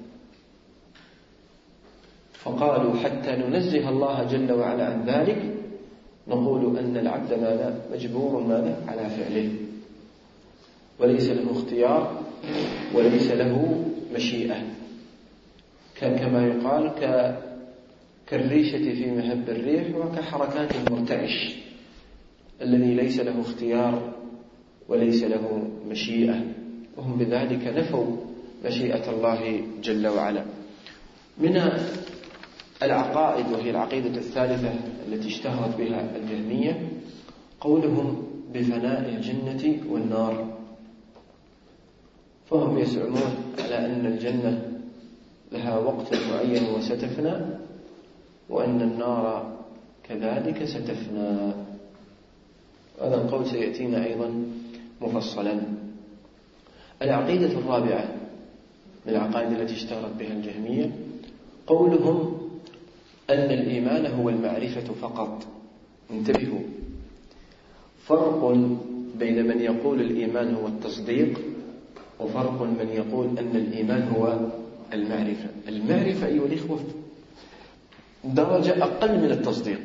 فقالوا حتى ننزه الله جل وعلا عن ذلك نقول أن العبد ماذا؟ مجبور ماذا؟ على فعله، وليس له اختيار وليس له مشيئة، كما يقال كالريشة في مهب الريح وكحركات المرتعش الذي ليس له اختيار وليس له مشيئة. وهم بذلك نفوا مشيئة الله جل وعلا. من العقائد وهي العقيدة الثالثة التي اشتهرت بها الجهمية قولهم بفناء الجنة والنار. فهم يزعمون على أن الجنة لها وقت معين وستفنى، وأن النار كذلك ستفنى. هذا القول سيأتينا أيضا مفصلا. العقيدة الرابعة من العقائد التي اشتهرت بها الجهمية قولهم أن الإيمان هو المعرفة فقط. انتبهوا، فرق بين من يقول الإيمان هو التصديق وفرق من يقول أن الإيمان هو المعرفة. المعرفة أيها الإخوة درجة أقل من التصديق.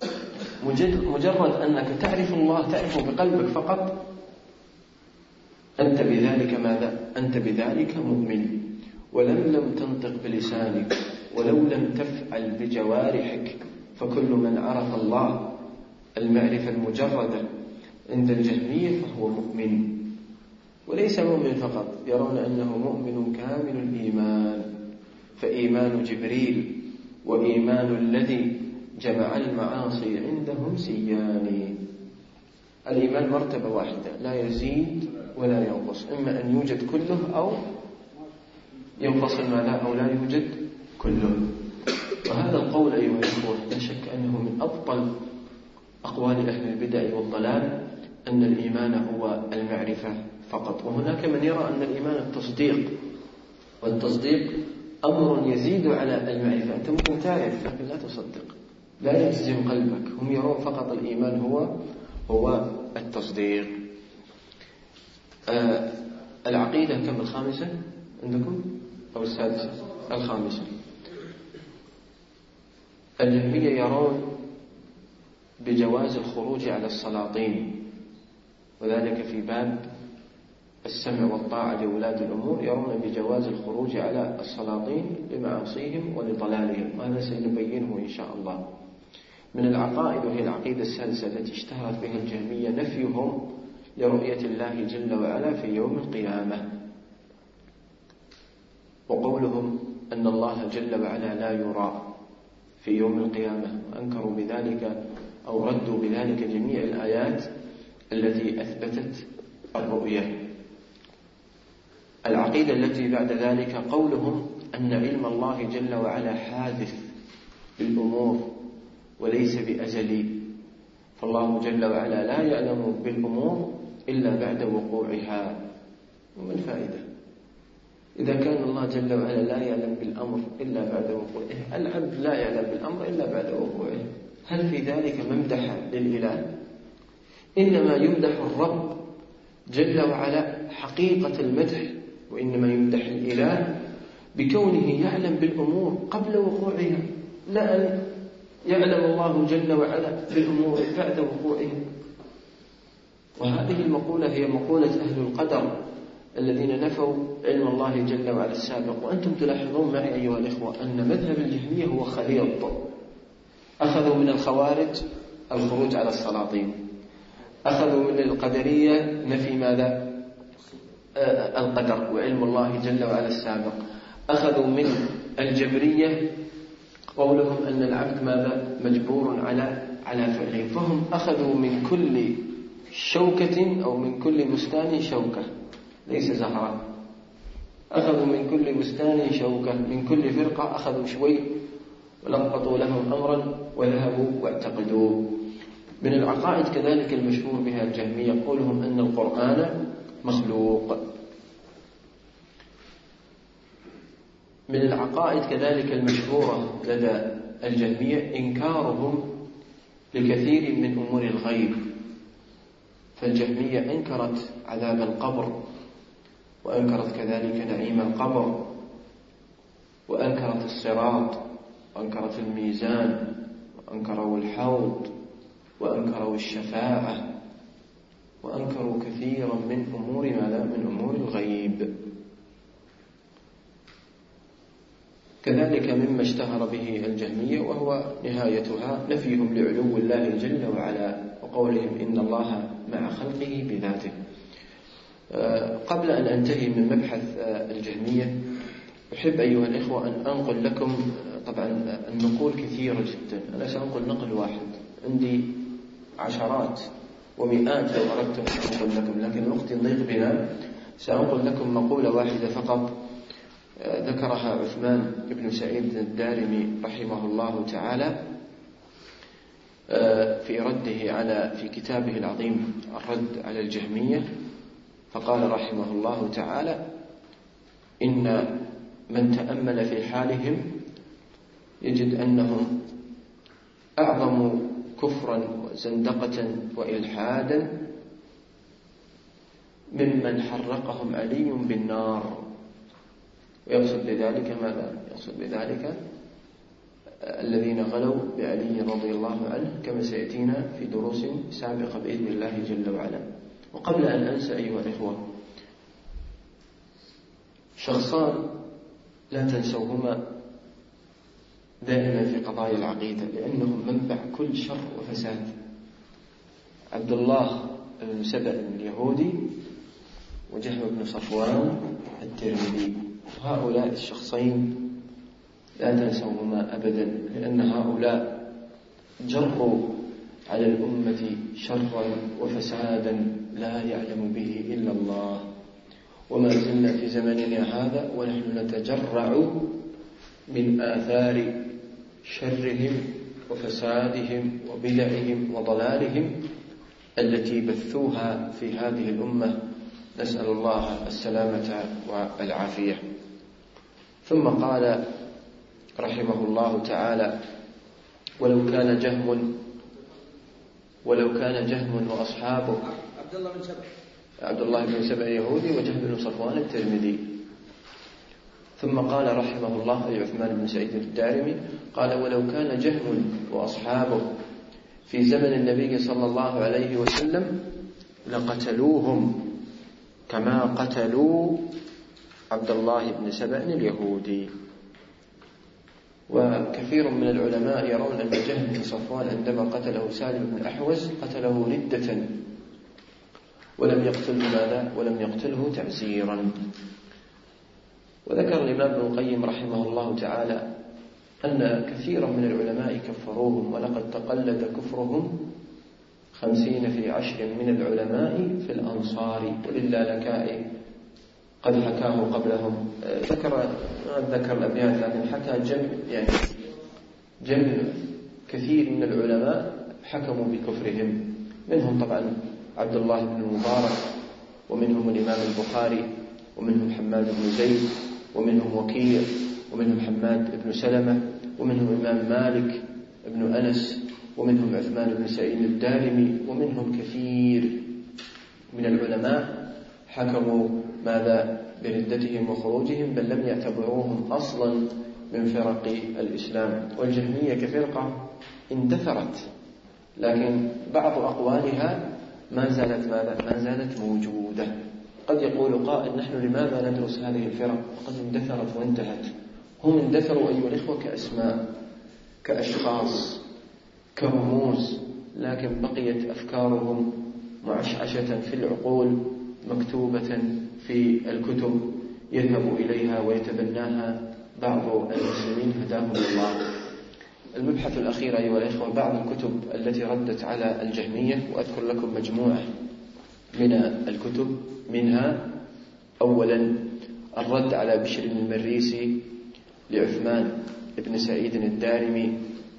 مجرد أنك تعرف الله تعرفه بقلبك فقط أنت بذلك ماذا؟ أنت بذلك مؤمن، ولم لم تنطق بلسانك ولو لم تفعل بجوارحك، فكل من عرف الله المعرفة المجردة عند الجهمية فهو مؤمن. وليس مؤمن فقط، يرون أنه مؤمن كامل الإيمان، فإيمان جبريل وإيمان الذي جمع المعاصي عندهم سيان. الإيمان مرتبة واحدة لا يزيد ولا ينقص، إما أن يوجد كله أو ينفصل ما لا أو لا يوجد كله. وهذا القول أيها الأخوة لا شك أنه من أبطل أقوال أهل البدع والضلال، أن الإيمان هو المعرفة فقط. وهناك من يرى أن الإيمان التصديق، والتصديق أمر يزيد على المعرفة. أنت ممكن تعرف لكن لا تصدق، لا يجزم قلبك. هم يرون فقط الإيمان هو هو التصديق. آه العقيدة كم؟ الخامسة عندكم أو السادسة؟ الخامسة. الجهمية يرون بجواز الخروج على السلاطين، وذلك في باب السمع والطاعة لولاة الأمور، يرون بجواز الخروج على السلاطين لمعاصيهم ولضلالهم، وهذا سنبينه إن شاء الله. من العقائد، وهي العقيدة السادسة التي اشتهرت بها الجهمية، نفيهم لرؤية الله جل وعلا في يوم القيامة، وقولهم أن الله جل وعلا لا يرى في يوم القيامة، وأنكروا بذلك أو ردوا بذلك جميع الآيات التي أثبتت الرؤية. العقيدة التي بعد ذلك قولهم أن علم الله جل وعلا حادث بالأمور وليس بأزلي، فالله جل وعلا لا يعلم بالأمور إلا بعد وقوعها. وما الفائدة إذا كان الله جل وعلا لا يعلم بالأمر إلا بعد وقوعه؟ العبد لا يعلم بالأمر إلا بعد وقوعه. هل في ذلك ممدح للإله؟ إنما يمدح الرب جل وعلا حقيقة المدح، وإنما يمدح الإله بكونه يعلم بالأمور قبل وقوعها، لا أن يعلم الله جل وعلا بالأمور بعد وقوعها. وهذه المقولة هي مقولة أهل القدر الذين نفوا علم الله جل وعلا السابق. وأنتم تلاحظون معي أيها الإخوة أن مذهب الجهمية هو خليط. أخذوا من الخوارج الخروج على السلاطين، أخذوا من القدرية نفي ماذا؟ القدر وعلم الله جل وعلا السابق، أخذوا من الجبرية قولهم أن العبد ماذا؟ مجبور على على فعله. فهم أخذوا من كل شوكة أو من كل بستان شوكة ليس زهرة، أخذوا من كل بستان شوكة، من كل فرقة أخذوا شوي ولقطوا لهم أمرا وذهبوا واعتقدوا. من العقائد كذلك المشهور بها الجهمية قولهم أن القرآن مخلوق. من العقائد كذلك المشهورة لدى الجهمية إنكارهم لكثير من أمور الغيب. فالجهمية أنكرت عذاب القبر، وأنكرت كذلك نعيم القبر، وأنكرت الصراط، وأنكرت الميزان، وأنكروا الحوض، وأنكروا الشفاعة، وأنكروا كثيرا من أمور ماذا؟ من أمور الغيب. كذلك مما اشتهر به الجهمية وهو نهايتها نفيهم لعلو الله جل وعلا، وقولهم إن الله مع خلقه بذاته. قبل أن أنتهي من مبحث الجهمية أحب أيها الإخوة أن أنقل لكم، طبعا النقول كثيرة جدا، أنا سأنقل نقل واحد، عندي عشرات ومئات لو أردت أن أنقل لكم، لكن الوقت يضيق بنا. سأنقل لكم مقولة واحدة فقط ذكرها عثمان بن سعيد الدارمي رحمه الله تعالى في رده على في كتابه العظيم الرد على الجهمية، فقال رحمه الله تعالى: إن من تأمل في حالهم يجد أنهم أعظم كفرا وزندقة وإلحادا ممن حرقهم علي بالنار. ويقصد بذلك ماذا؟ يقصد بذلك الذين غلوا بعلي رضي الله عنه، كما سيأتينا في دروس سابقة بإذن الله جل وعلا. وقبل أن أنسى أيها الإخوة، شخصان لا تنسوهما دائما في قضايا العقيدة، لأنهم منبع كل شر وفساد. عبد الله بن سبأ اليهودي وجهم بن صفوان الترمذي، هؤلاء الشخصين لا تنسوهما أبدا، لأن هؤلاء جروا على الأمة شرا وفسادا لا يعلم به إلا الله. وما زلنا في زمننا هذا ونحن نتجرع من آثار شرهم وفسادهم وبدعهم وضلالهم التي بثوها في هذه الأمة، نسأل الله السلامة والعافية. ثم قال رحمه الله تعالى: ولو كان جهم ولو كان جهم وأصحابه عبد الله بن سبأ عبد الله بن سبأ يهودي وجهم بن صفوان الترمذي. ثم قال رحمه الله أي عثمان بن سعيد الدارمي قال: ولو كان جهم وأصحابه في زمن النبي صلى الله عليه وسلم لقتلوهم كما قتلوا عبد الله بن سبأ اليهودي. وكثير من العلماء يرون أن جهم بن صفوان عندما قتله سالم بن أحوز قتله ردة ولم يقتله ماذا؟ ولم يقتله تعزيرا. وذكر الإمام ابن القيم رحمه الله تعالى أن كثيرا من العلماء كفروهم، ولقد تقلد كفرهم خمسين في عشر من العلماء في الأنصار، وللالكائي قد حكاه قبلهم. ذكر ذكر الأبيات لكن حكى جمع يعني جمع كثير من العلماء حكموا بكفرهم، منهم طبعا عبد الله بن المبارك، ومنهم الإمام البخاري، ومنهم حماد بن زيد، ومنهم وكيع، ومنهم حماد بن سلمة، ومنهم الإمام مالك بن أنس، ومنهم عثمان بن سعيد الدارمي، ومنهم كثير من العلماء حكموا ماذا؟ بردتهم وخروجهم، بل لم يعتبروهم أصلا من فرق الإسلام. والجهمية كفرقة اندثرت، لكن بعض أقوالها ما زالت ماذا؟ ما زالت موجودة. قد يقول قائل: نحن لماذا ندرس هذه الفرق؟ قد اندثرت وانتهت. هم اندثروا أيها الإخوة كأسماء، كأشخاص، كرموز، لكن بقيت أفكارهم معشعشة في العقول، مكتوبة في الكتب يذهب إليها ويتبناها بعض المسلمين هداهم الله. المبحث الأخير أيها الإخوة بعض الكتب التي ردت على الجهمية، وأذكر لكم مجموعة من الكتب منها: أولا الرد على بشر المريسي لعثمان بن سعيد الدارمي،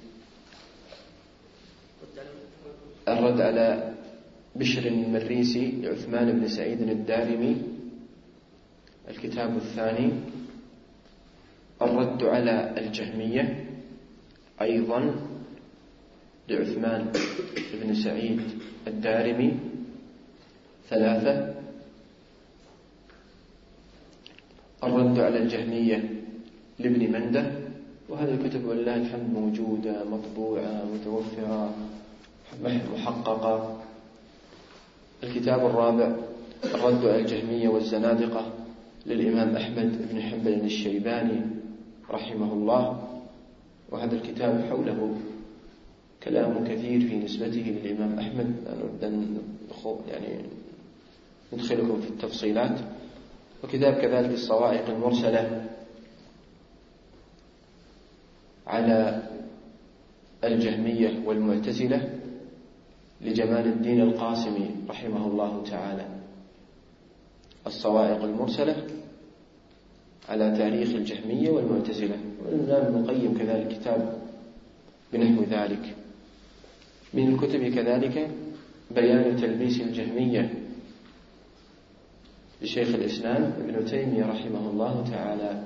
الرد على بشر المريسي لعثمان بن سعيد الدارمي. الكتاب الثاني الرد على الجهمية أيضا لعثمان بن سعيد الدارمي. ثلاثة الرد على الجهمية لابن منده، وهذه الكتب والله الحمد موجودة مطبوعة متوفرة محققة. الكتاب الرابع الرد على الجهمية والزنادقة للإمام أحمد بن حنبل الشيباني رحمه الله، وهذا الكتاب حوله كلام كثير في نسبته للإمام أحمد، يعني ندخلكم في التفصيلات. وكتاب كذلك الصواعق المرسلة على الجهمية والمعتزلة لجمال الدين القاسمي رحمه الله تعالى. الصواعق المرسلة على تاريخ الجهمية والمعتزلة، والإمام ابن القيم كذلك كتاب بنحو ذلك. من الكتب كذلك بيان تلبيس الجهمية لشيخ الإسلام ابن تيمية رحمه الله تعالى.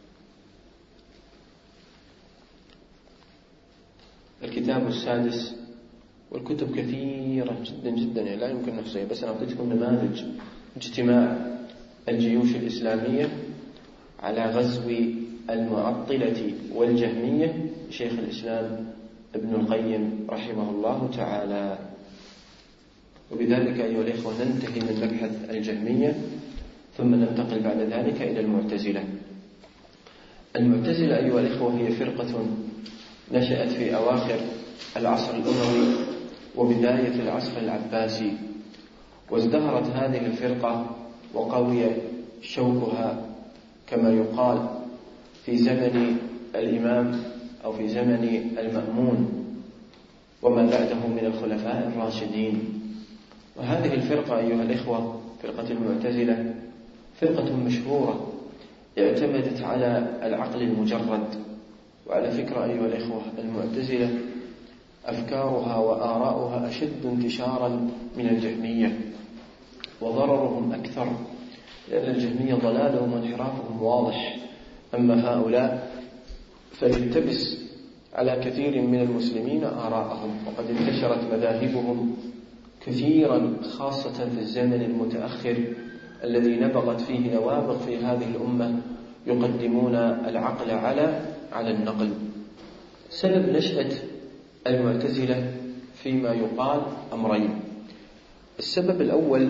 الكتاب السادس، والكتب كثيرة جدا جدا يعني لا يمكن نحصيها، بس أنا أعطيتكم نماذج: اجتماع الجيوش الإسلامية على غزو المعطلة والجهمية شيخ الإسلام ابن القيم رحمه الله تعالى. وبذلك أيها الإخوة ننتهي من مبحث الجهمية، ثم ننتقل بعد ذلك إلى المعتزلة. المعتزلة أيها الإخوة هي فرقة نشأت في أواخر العصر الأموي وبداية العصر العباسي، وازدهرت هذه الفرقة وقوي شوكها كما يقال في زمن الإمام أو في زمن المأمون وما بعده من الخلفاء الراشدين. وهذه الفرقة أيها الإخوة فرقة المعتزلة فرقة مشهورة اعتمدت على العقل المجرد. وعلى فكرة أيها الإخوة المعتزلة أفكارها وآراؤها أشد انتشارا من الجهمية، وضررهم أكثر، لأن الجهمية ضلالهم وانحرافهم واضح، أما هؤلاء فيلتبس على كثير من المسلمين آراءهم، وقد انتشرت مذاهبهم كثيرا خاصة في الزمن المتأخر الذي نبغت فيه نوابغ في هذه الأمة يقدمون العقل على على النقل. سبب نشأة المعتزلة فيما يقال أمرين. السبب الأول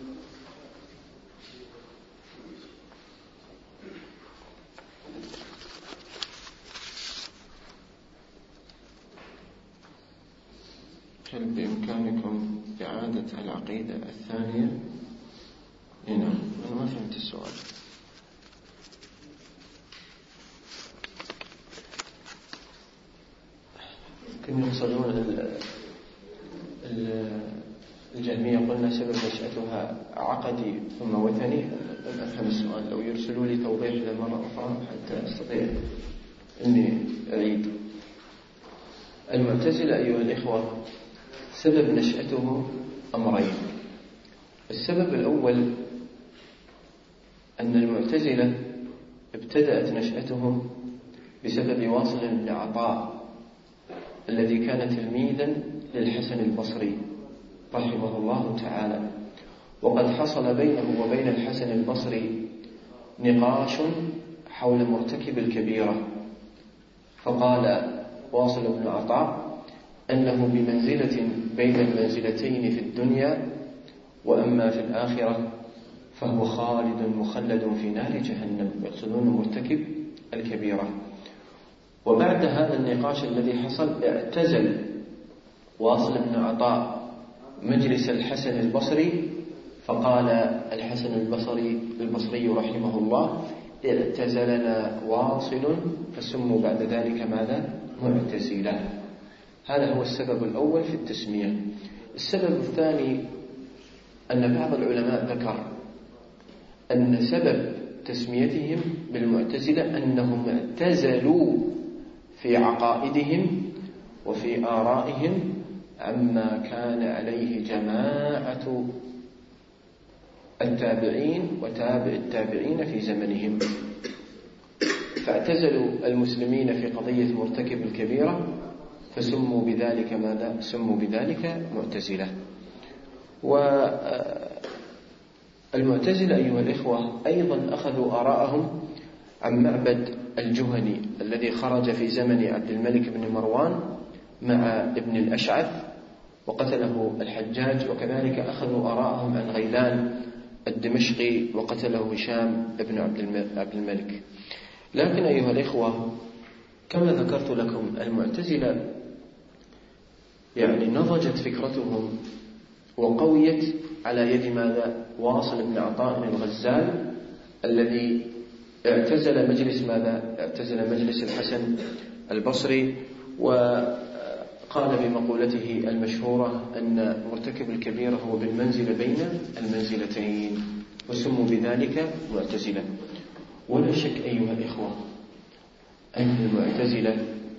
هل بإمكانكم إعادة العقيدة الثانية؟ نعم، أنا ما فهمت السؤال. كم يقصدون الجهمية؟ قلنا سبب نشأتها عقدي ثم وثني. لم أفهم السؤال، لو يرسلوا لي توضيح مرة أخرى حتى أستطيع أني أعيد. المعتزلة أيها الإخوة سبب نشأته أمرين. السبب الأول أن المعتزلة ابتدأت نشأتهم بسبب واصل بن عطاء الذي كان تلميذا للحسن البصري رحمه الله تعالى، وقد حصل بينه وبين الحسن البصري نقاش حول مرتكب الكبيرة، فقال واصل بن عطاء أنه بمنزلة بين المنزلتين في الدنيا، وأما في الآخرة فهو خالد مخلد في نار جهنم، يقصدون مرتكب الكبيرة. وبعد هذا النقاش الذي حصل اعتزل واصل بن عطاء مجلس الحسن البصري، فقال الحسن البصري البصري رحمه الله اعتزلنا واصل فسموا بعد ذلك ماذا؟ معتزلة. هذا هو السبب الأول في التسمية. السبب الثاني أن بعض العلماء ذكر أن سبب تسميتهم بالمعتزلة أنهم اعتزلوا في عقائدهم وفي آرائهم عما كان عليه جماعة التابعين وتابع التابعين في زمنهم، فاعتزلوا المسلمين في قضية مرتكب الكبيرة فسموا بذلك ماذا؟ سموا بذلك معتزلة. والمعتزلة أيها الإخوة أيضا أخذوا آراءهم عن معبد الجهني الذي خرج في زمن عبد الملك بن مروان مع ابن الأشعث وقتله الحجاج، وكذلك أخذوا آراءهم عن غيلان الدمشقي وقتله هشام ابن عبد الملك. لكن أيها الإخوة كما ذكرت لكم المعتزلة يعني نضجت فكرتهم وقويت على يد ماذا؟ واصل بن عطاء الغزال الذي اعتزل مجلس ماذا؟ اعتزل مجلس الحسن البصري، وقال بمقولته المشهورة أن مرتكب الكبيرة هو بالمنزل بين المنزلتين، وسموا بذلك معتزلة. ولا شك أيها الإخوة أن المعتزلة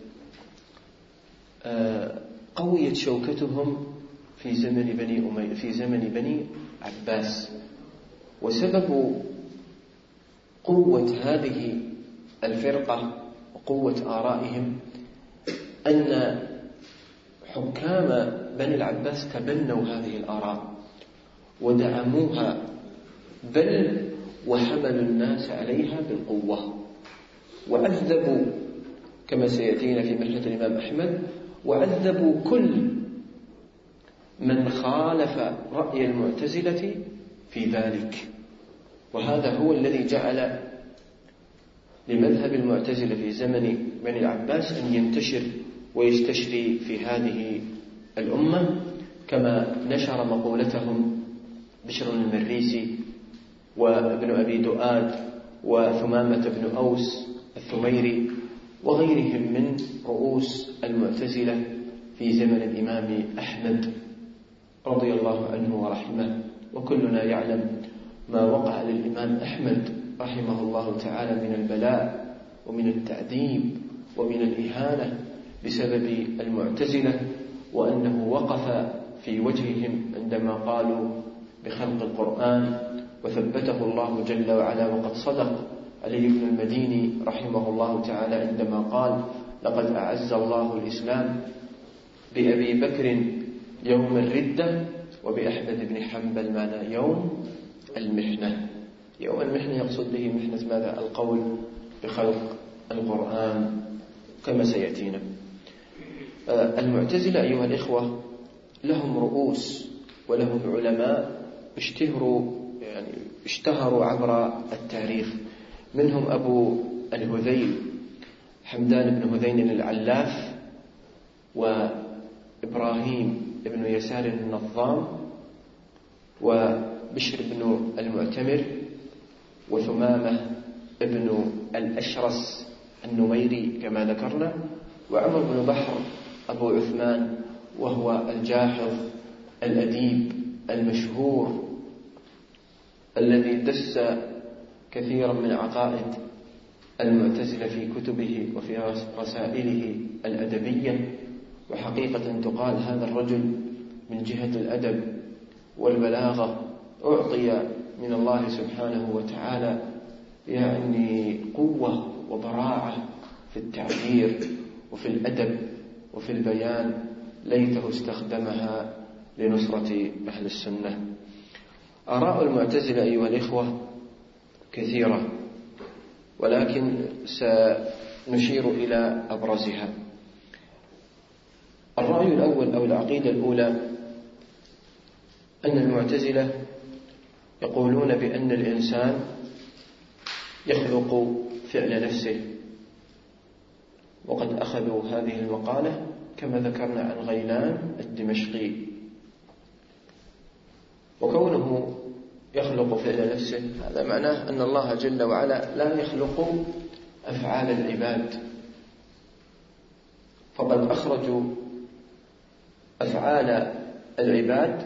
قويت شوكتهم في زمن بني أمية في زمن بني عباس، وسبب قوة هذه الفرقة وقوة آرائهم أن حكام بني العباس تبنوا هذه الآراء ودعموها، بل وحملوا الناس عليها بالقوة، وعذبوا كما سيأتينا في مسألة الإمام أحمد، وعذبوا كل من خالف رأي المعتزلة في ذلك. وهذا هو الذي جعل لمذهب المعتزلة في زمن بني العباس أن ينتشر ويستشري في هذه الأمة، كما نشر مقولتهم بشر المريسي وابن أبي دؤاد وثمامة بن أوس الثميري وغيرهم من رؤوس المعتزلة في زمن الإمام أحمد رضي الله عنه ورحمه. وكلنا يعلم ما وقع للإمام أحمد رحمه الله تعالى من البلاء ومن التعذيب ومن الإهانة بسبب المعتزلة، وأنه وقف في وجههم عندما قالوا بخلق القرآن، وثبته الله جل وعلا. وقد صدق علي بن المديني رحمه الله تعالى عندما قال: لقد أعز الله الإسلام بأبي بكر يوم الردة وبأحمد بن حنبل ماذا يوم المحنة. يوم المحنة يقصد به محنة ماذا؟ القول بخلق القرآن كما سيأتينا. المعتزلة أيها الإخوة لهم رؤوس ولهم علماء اشتهروا يعني اشتهروا عبر التاريخ، منهم أبو الهذيل حمدان بن هذين العلاف، وإبراهيم بن يسار النظام، وبشر بن المعتمر، وثمامة بن الأشرس النميري كما ذكرنا، وعمر بن بحر أبو عثمان وهو الجاحظ الأديب المشهور الذي دس كثيرا من عقائد المعتزلة في كتبه وفي رسائله الأدبية. وحقيقة تقال هذا الرجل من جهة الأدب والبلاغة أعطي من الله سبحانه وتعالى يعني قوة وبراعة في التعبير وفي الأدب وفي البيان، ليته استخدمها لنصرة أهل السنة. آراء المعتزلة أيها الإخوة كثيرة، ولكن سنشير إلى أبرزها. الرأي الأول أو العقيدة الأولى أن المعتزلة يقولون بأن الإنسان يخلق فعل نفسه، وقد أخذوا هذه المقالة كما ذكرنا عن غيلان الدمشقي. وكونه يخلق فعل نفسه هذا معناه أن الله جل وعلا لا يخلق أفعال العباد، فقد أخرجوا أفعال العباد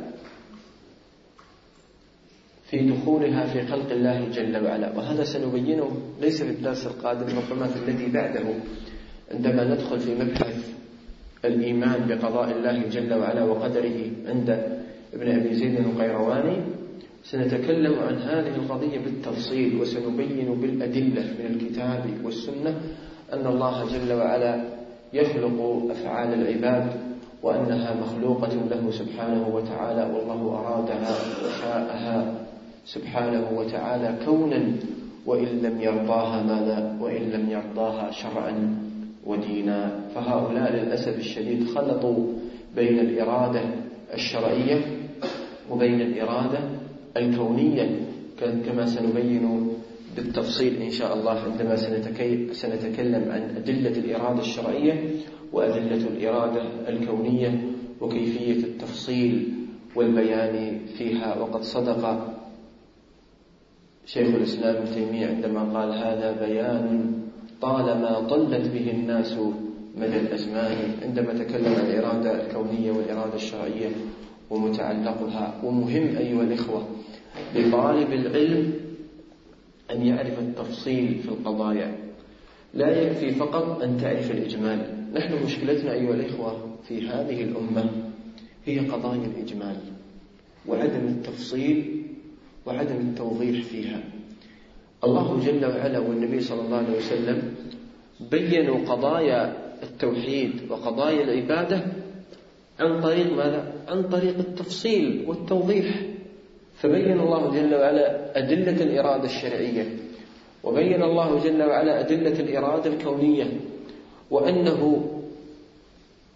في دخولها في خلق الله جل وعلا، وهذا سنبينه ليس في الدرس القادم، ربما في الذي بعده عندما ندخل في مبحث الإيمان بقضاء الله جل وعلا وقدره عند ابن أبي زيد القيرواني. سنتكلم عن هذه القضية بالتفصيل، وسنبين بالأدلة من الكتاب والسنة أن الله جل وعلا يخلق أفعال العباد، وأنها مخلوقة له سبحانه وتعالى، والله أرادها وشاءها سبحانه وتعالى كونا، وإن لم يرضاها ماذا؟ وإن لم يرضاها شرعا ودينا. فهؤلاء للأسف الشديد خلطوا بين الإرادة الشرعية وبين الإرادة الكونية، كما سنبين بالتفصيل إن شاء الله عندما سنتكلم عن أدلة الإرادة الشرعية وأدلة الإرادة الكونية وكيفية التفصيل والبيان فيها. وقد صدق شيخ الإسلام ابن تيمية عندما قال: هذا بيان طالما ضلت به الناس مدى الأزمان، عندما تكلم عن الإرادة الكونية والإرادة الشرعية ومتعلقها. ومهم أيها الإخوة لطالب العلم أن يعرف التفصيل في القضايا، لا يكفي فقط أن تعرف الإجمال. نحن مشكلتنا أيها الإخوة في هذه الأمة هي قضايا الإجمال وعدم التفصيل وعدم التوضيح فيها. الله جل وعلا والنبي صلى الله عليه وسلم بيّنوا قضايا التوحيد وقضايا العبادة عن طريق ماذا؟ عن طريق التفصيل والتوضيح. فبين الله جل وعلا أدلة الإرادة الشرعية، وبين الله جل وعلا أدلة الإرادة الكونية، وأنه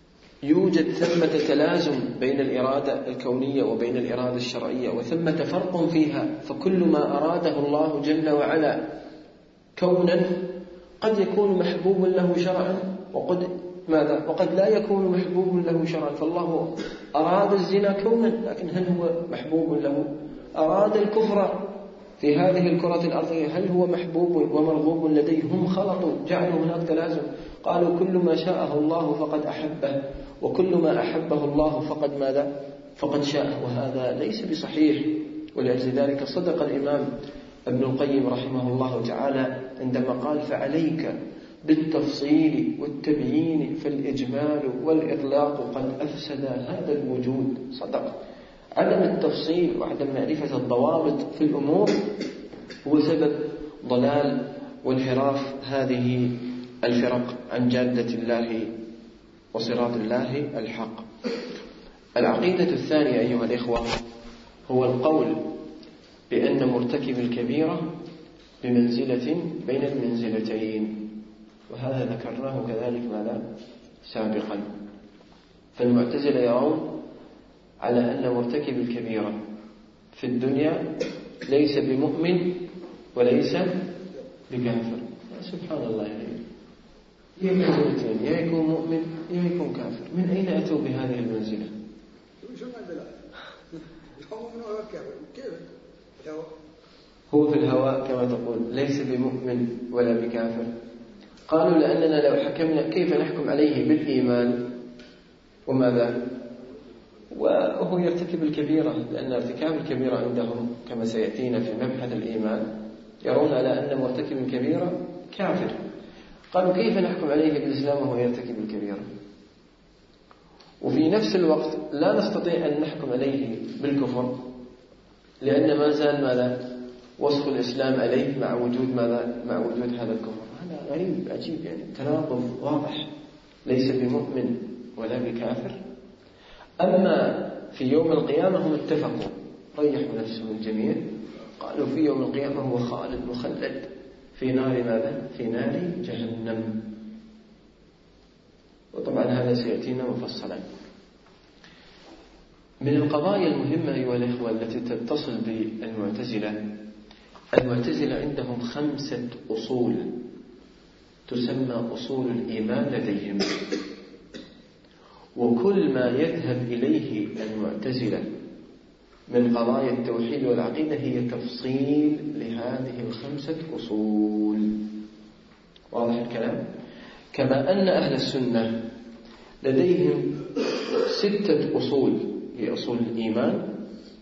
يوجد ثمة تلازم بين الإرادة الكونية وبين الإرادة الشرعية، وثمة فرق فيها، فكل ما أراده الله جل وعلا كونا قد يكون محبوب له شرعا، وقد ماذا؟ وقد لا يكون محبوب له شرعا. فالله أراد الزنا كونا، لكن هل هو محبوب له؟ أراد الكفر في هذه الكرة الأرضية، هل هو محبوب ومرغوب لديه؟ هم خلطوا، جعلوا هناك تلازم، قالوا كل ما شاءه الله فقد أحبه، وكل ما أحبه الله فقد ماذا؟ فقد شاءه، وهذا ليس بصحيح. ولأجل ذلك صدق الإمام ابن القيم رحمه الله تعالى عندما قال: فعليك بالتفصيل والتبيين، فالإجمال والإطلاق قد أفسد هذا الوجود. صدق. عدم التفصيل وعدم معرفة الضوابط في الأمور هو سبب ضلال وانحراف هذه الفرق عن جادة الله وصراط الله الحق. العقيدة الثانية أيها الإخوة هو القول بأن مرتكب الكبيرة بمنزلة بين المنزلتين، وهذا ذكرناه كذلك ماذا؟ سابقا. فالمعتزلة يرون على أن مرتكب الكبيرة في الدنيا ليس بمؤمن وليس بكافر. سبحان الله عليه، يا منزلتين، يا يكون مؤمن يا يكون كافر. من أين أتوا بهذه المنزلة؟ هو في الهواء كما تقول، ليس بمؤمن ولا بكافر. قالوا لأننا لو حكمنا، كيف نحكم عليه بالإيمان وماذا؟ وهو يرتكب الكبيرة، لأن ارتكاب الكبيرة عندهم كما سيأتينا في مبحث الإيمان يرون على أن مرتكب الكبيرة كافر. قالوا كيف نحكم عليه بالإسلام وهو يرتكب الكبيرة؟ وفي نفس الوقت لا نستطيع أن نحكم عليه بالكفر، لأن ما زال ماذا؟ وصف الإسلام عليه مع وجود ماذا؟ مع وجود هذا الكفر. هذا غريب عجيب، يعني تناقض واضح، ليس بمؤمن ولا بكافر. أما في يوم القيامة هم اتفقوا، ريحوا نفسهم الجميع، قالوا في يوم القيامة هو خالد مخلد في نار ماذا؟ في نار جهنم. وطبعا هذا سيأتينا مفصلا. من القضايا المهمة أيها الإخوة التي تتصل بالمعتزلة، المعتزلة عندهم خمسة أصول تسمى أصول الإيمان لديهم، وكل ما يذهب إليه المعتزلة من قضايا التوحيد والعقيدة هي تفصيل لهذه الخمسة أصول. واضح الكلام؟ كما أن أهل السنة لديهم ستة أصول هي أصول الإيمان،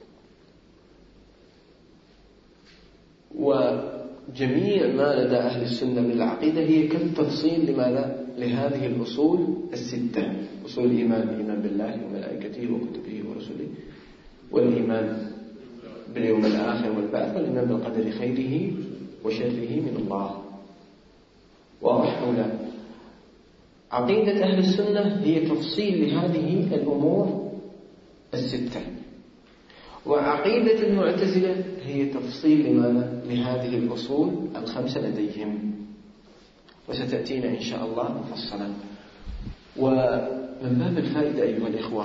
وجميع ما لدى أهل السنة من العقيدة هي كالتفصيل لماذا؟ لهذه الأصول الستة. أصول الإيمان: الإيمان بالله وملائكته وكتبه ورسله، والإيمان باليوم الآخر والبعث، والإيمان بالقدر خيره وشره من الله. واضح ولا؟ عقيدة أهل السنة هي تفصيل لهذه الأمور الستة، وعقيدة المعتزلة هي تفصيل لماذا؟ لهذه الأصول الخمسة لديهم، وستأتينا إن شاء الله مفصلا. ومن باب الفائدة أيها الإخوة،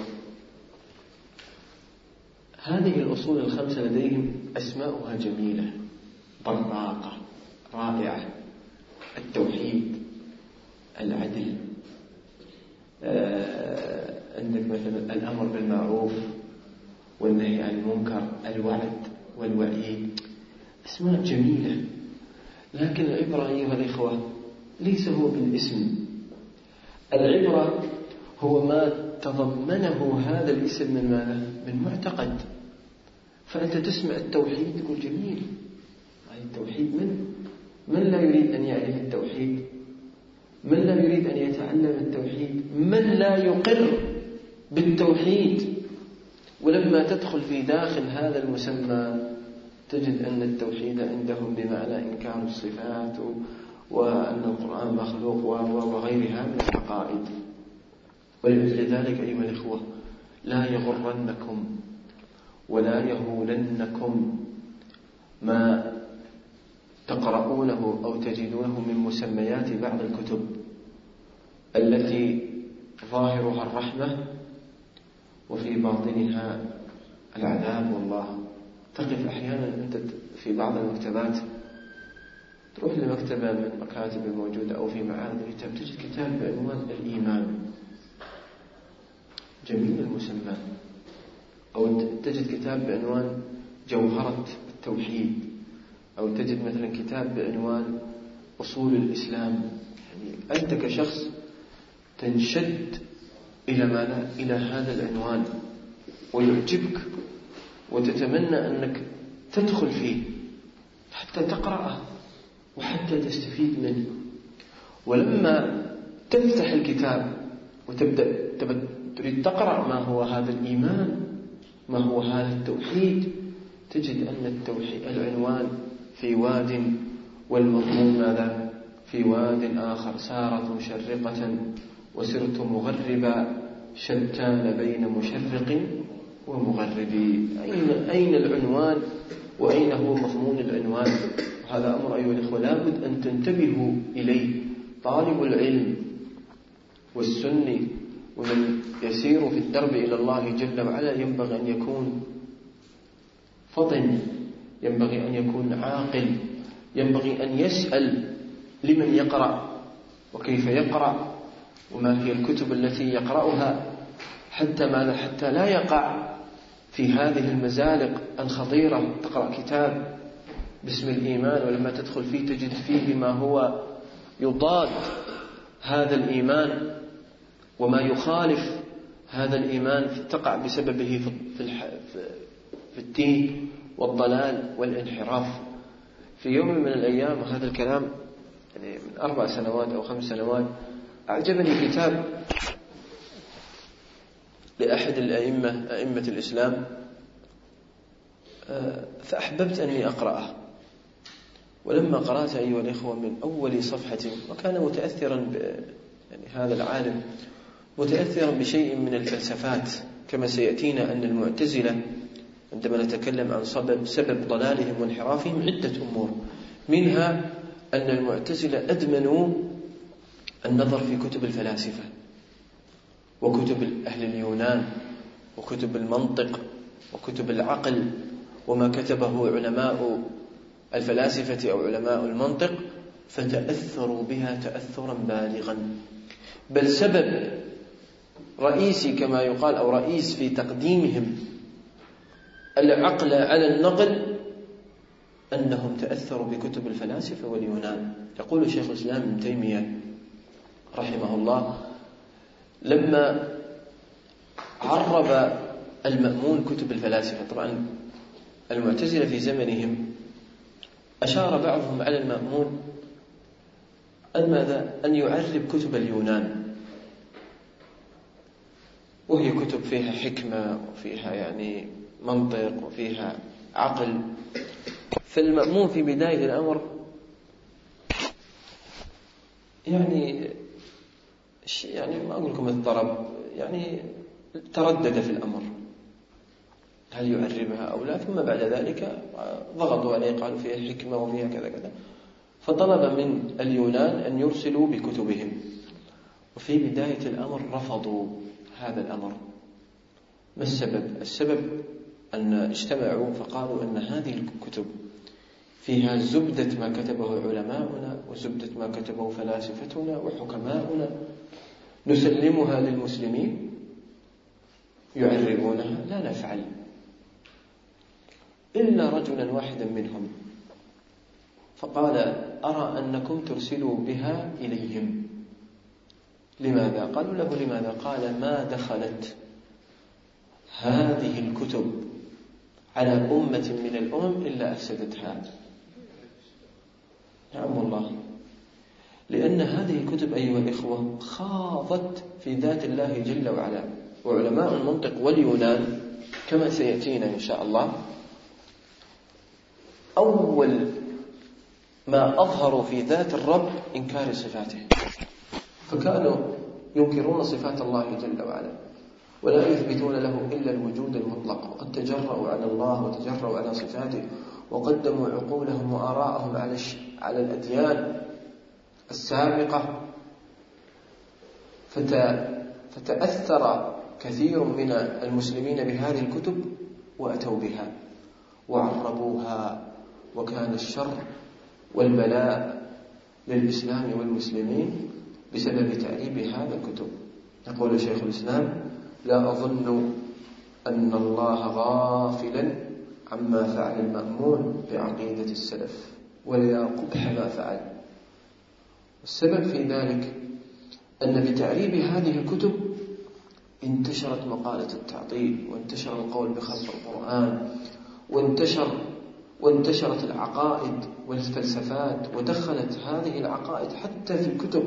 هذه الأصول الخمسة لديهم أسماؤها جميلة براقة رائعة: التوحيد، العدل، آه عندك مثلا الأمر بالمعروف والنهي عن المنكر، الوعد والوعيد. أسماء جميلة، لكن العبرة أيها الإخوة ليس هو بالاسم، العبرة هو ما تضمنه هذا الاسم من ماذا؟ من معتقد. فأنت تسمع التوحيد تقول جميل، هذا التوحيد من من لا يريد أن يعرف التوحيد؟ من لا يريد أن يتعلم التوحيد؟ من لا يقر بالتوحيد؟ ولما تدخل في داخل هذا المسمى تجد أن التوحيد عندهم بمعنى إنكار الصفات، وأن القرآن مخلوق وغيرها من العقائد. ولأجل ذلك أيها الإخوة لا يغرنكم ولا يهولنكم ما تقرؤونه أو تجدونه من مسميات بعض الكتب التي ظاهرها الرحمة وفي باطنها العذاب والله. تقف أحيانا أنت في بعض المكتبات، تروح لمكتبة من مكاتب الموجودة أو في معارض كتاب، تجد كتاب بعنوان الإيمان جميل المسمى، أو تجد كتاب بعنوان جوهرة التوحيد، أو تجد مثلا كتاب بعنوان أصول الإسلام. يعني أنت كشخص تنشد إلى ماذا؟ إلى هذا العنوان ويعجبك وتتمنى أنك تدخل فيه حتى تقرأه وحتى تستفيد منه. ولما تفتح الكتاب وتبدأ تريد تقرأ ما هو هذا الإيمان، ما هو هذا التوحيد، تجد أن التوحيد العنوان في واد والمضمون ماذا؟ في واد آخر. سارت مشرقة وسرت مغربا شتان بين مشرق ومغربي. أين, أين العنوان وأين هو مضمون العنوان؟ هذا أمر أيها الإخوة لابد أن تنتبهوا إليه. طالب العلم والسني ومن يسير في الدرب إلى الله جل وعلا ينبغي أن يكون فطن، ينبغي أن يكون عاقل، ينبغي أن يسأل لمن يقرأ وكيف يقرأ وما هي الكتب التي يقرأها، حتى ماذا؟ حتى لا يقع في هذه المزالق الخطيرة. تقرأ كتاب باسم الإيمان ولما تدخل فيه تجد فيه ما هو يضاد هذا الإيمان وما يخالف هذا الإيمان، تقع بسببه في في الدين والضلال والانحراف. في يوم من الأيام، هذا الكلام يعني من أربع سنوات أو خمس سنوات، أعجبني كتاب لأحد الأئمة أئمة الإسلام، فأحببت أني أقرأه. ولما قرأت أيها الإخوة من أول صفحة، وكان متأثرا ب يعني هذا العالم متأثرا بشيء من الفلسفات، كما سيأتينا أن المعتزلة عندما نتكلم عن سبب سبب ضلالهم وانحرافهم عدة أمور، منها أن المعتزلة أدمنوا النظر في كتب الفلاسفة وكتب أهل اليونان وكتب المنطق وكتب العقل وما كتبه علماء الفلاسفة أو علماء المنطق، فتأثروا بها تأثرا بالغا. بل سبب رئيسي كما يقال أو رئيس في تقديمهم العقل على النقل أنهم تأثروا بكتب الفلاسفة واليونان. يقول شيخ الإسلام ابن تيمية رحمه الله لما عرب المأمون كتب الفلاسفة، طبعا المعتزلة في زمنهم أشار بعضهم على المأمون أن ماذا؟ أن يعرب كتب اليونان، وهي كتب فيها حكمة وفيها يعني منطق وفيها عقل. فالمأمون في بداية الأمر يعني يعني ما أقول لكم اضطرب، يعني تردد في الأمر هل يعربها أو لا، ثم بعد ذلك ضغطوا عليه قالوا فيها حكمة وفيها كذا كذا، فطلب من اليونان أن يرسلوا بكتبهم. وفي بداية الأمر رفضوا هذا الأمر. ما السبب؟ السبب أن اجتمعوا فقالوا أن هذه الكتب فيها زبدة ما كتبه علماؤنا وزبدة ما كتبه فلاسفتنا وحكماؤنا، نسلمها للمسلمين يعربونها، لا نفعل. إلا رجلا واحدا منهم فقال أرى أنكم ترسلوا بها إليهم. لماذا؟ قالوا له لماذا؟ قال ما دخلت هذه الكتب على أمة من الأمم إلا أفسدتها. نعم والله، لأن هذه الكتب أيها الإخوة خاضت في ذات الله جل وعلا. وعلماء المنطق واليونان كما سيأتينا إن شاء الله أول ما أظهروا في ذات الرب إنكار صفاته، فكانوا ينكرون صفات الله جل وعلا ولا يثبتون له إلا الوجود المطلق، وقد تجرؤوا على الله وتجرؤوا على صفاته وقدموا عقولهم وآراءهم على على الأديان السابقة، فتأثر كثير من المسلمين بهذه الكتب وأتوا بها وعربوها، وكان الشر والبلاء للإسلام والمسلمين بسبب تعريب هذا الكتب. يقول شيخ الإسلام: لا أظن أن الله غافلا عما فعل المأمون بعقيدة السلف، ولا قبح ما فعل. السبب في ذلك أن بتعريب هذه الكتب انتشرت مقالة التعطيل، وانتشر القول بخلق القرآن، وانتشر وانتشرت العقائد والفلسفات، ودخلت هذه العقائد حتى في الكتب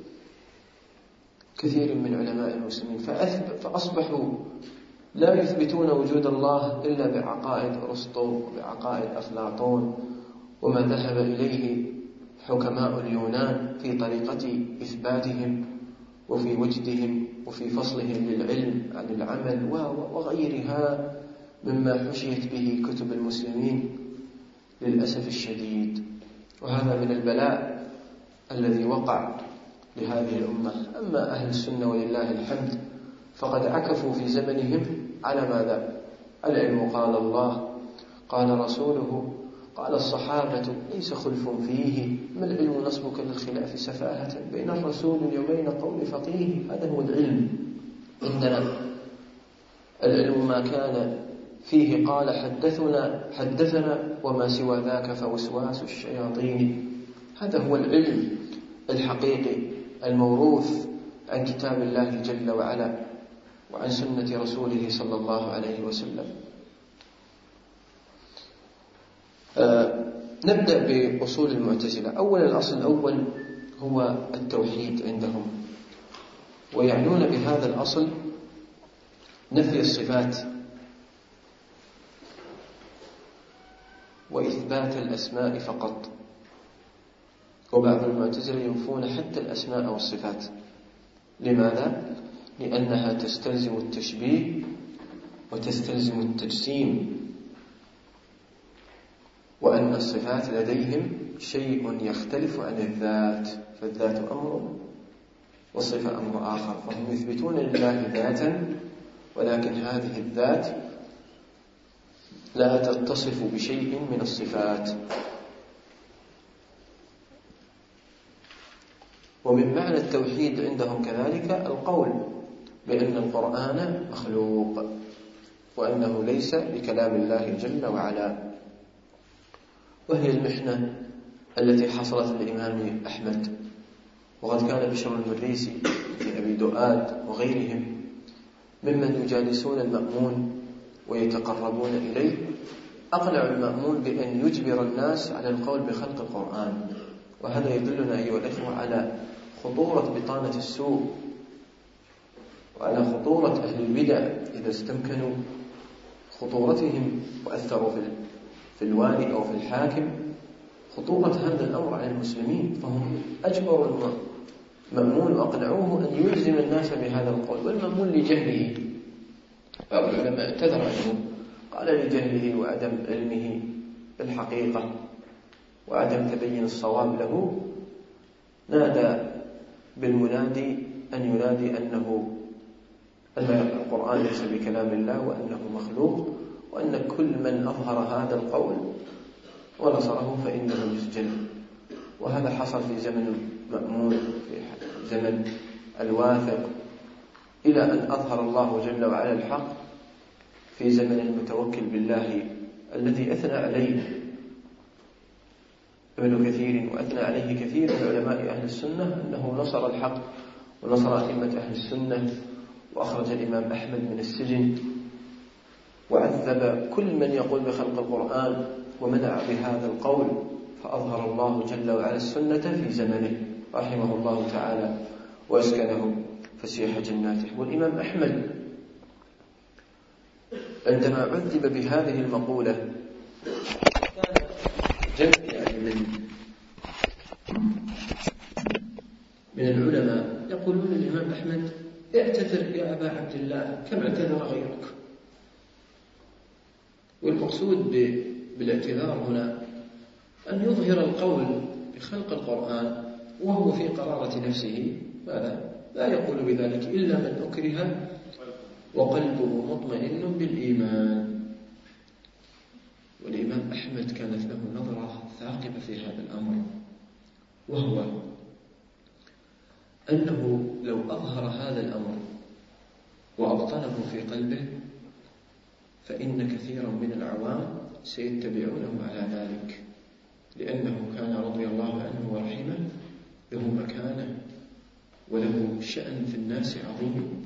كثير من علماء المسلمين، فأصبحوا لا يثبتون وجود الله إلا بعقائد أرسطو وبعقائد أفلاطون وما ذهب إليه حكماء اليونان في طريقة إثباتهم وفي وجدهم وفي فصلهم للعلم عن العمل وغيرها مما حشيت به كتب المسلمين للأسف الشديد. وهذا من البلاء الذي وقع لهذه الأمة. أما أهل السنة ولله الحمد فقد عكفوا في زمنهم على ماذا؟ العلم قال الله، قال رسوله، قال الصحابة، ليس خلف فيه. ما العلم نصبك للخلاف سفاهة بين الرسول وبين قول فقيه. هذا هو العلم عندنا. العلم ما كان فيه قال حدثنا حدثنا وما سوى ذاك فوسواس الشياطين. هذا هو العلم الحقيقي الموروث عن كتاب الله جل وعلا وعن سنة رسوله صلى الله عليه وسلم. آه نبدأ بأصول المعتزلة. أولا الأصل الأول هو التوحيد عندهم، ويعنون بهذا الأصل نفي الصفات وإثبات الأسماء فقط. وبعض المعتزلة ينفون حتى الأسماء والصفات. لماذا؟ لأنها تستلزم التشبيه وتستلزم التجسيم، وأن الصفات لديهم شيء يختلف عن الذات، فالذات أمر والصفة أمر آخر. فهم يثبتون لله ذاتا، ولكن هذه الذات لا تتصف بشيء من الصفات. ومن معنى التوحيد عندهم كذلك القول بأن القرآن مخلوق، وأنه ليس بكلام الله جل وعلا. وهي المحنة التي حصلت للإمام أحمد، وقد كان بشر المريسي في أبي دؤاد وغيرهم ممن يجالسون المأمون ويتقربون إليه، أقنعوا المأمون بأن يجبر الناس على القول بخلق القرآن. وهذا يدلنا أيها الأخوة على خطورة بطانة السوء، وعلى خطورة أهل البدع إذا استمكنوا خطورتهم وأثروا في الوالي أو في الحاكم، خطورة هذا الأمر على المسلمين. فهم أجبروا المأمون وأقنعوه أن يلزم الناس بهذا القول، والمأمون لجهله. بعض العلماء اعتذر عنه، قال لجهله وعدم علمه بالحقيقة وعدم تبين الصواب له، نادى بالمنادي أن ينادي أنه أن القرآن ليس بكلام الله وأنه مخلوق، وأن كل من أظهر هذا القول ونصره فإنه يسجن. وهذا حصل في زمن المأمون، في زمن الواثق، إلى أن أظهر الله جل وعلا الحق في زمن المتوكل بالله الذي أثنى عليه ابن كثير وأثنى عليه كثير من علماء أهل السنة أنه نصر الحق ونصر أئمة أهل السنة، وأخرج الإمام أحمد من السجن، وعذب كل من يقول بخلق القرآن ومنع بهذا القول، فأظهر الله جل وعلا السنة في زمنه رحمه الله تعالى وأسكنه فسيح جناته. والإمام أحمد عندما عذب بهذه المقولة كان جمع يعني من من العلماء يقولون الإمام أحمد اعتذر يا أبا عبد الله كما اعتذر غيرك. والمقصود بالاعتذار هنا أن يظهر القول بخلق القرآن وهو في قرارة نفسه ماذا؟ لا يقول بذلك إلا من أكره وقلبه مطمئن بالإيمان. والإمام أحمد كانت له نظرة ثاقبة في هذا الأمر، وهو أنه لو أظهر هذا الأمر وأبطنه في قلبه فإن كثيرا من العوام سيتبعونه على ذلك، لأنه كان رضي الله عنه ورحمه له مكانة وله شأن في الناس عظيم،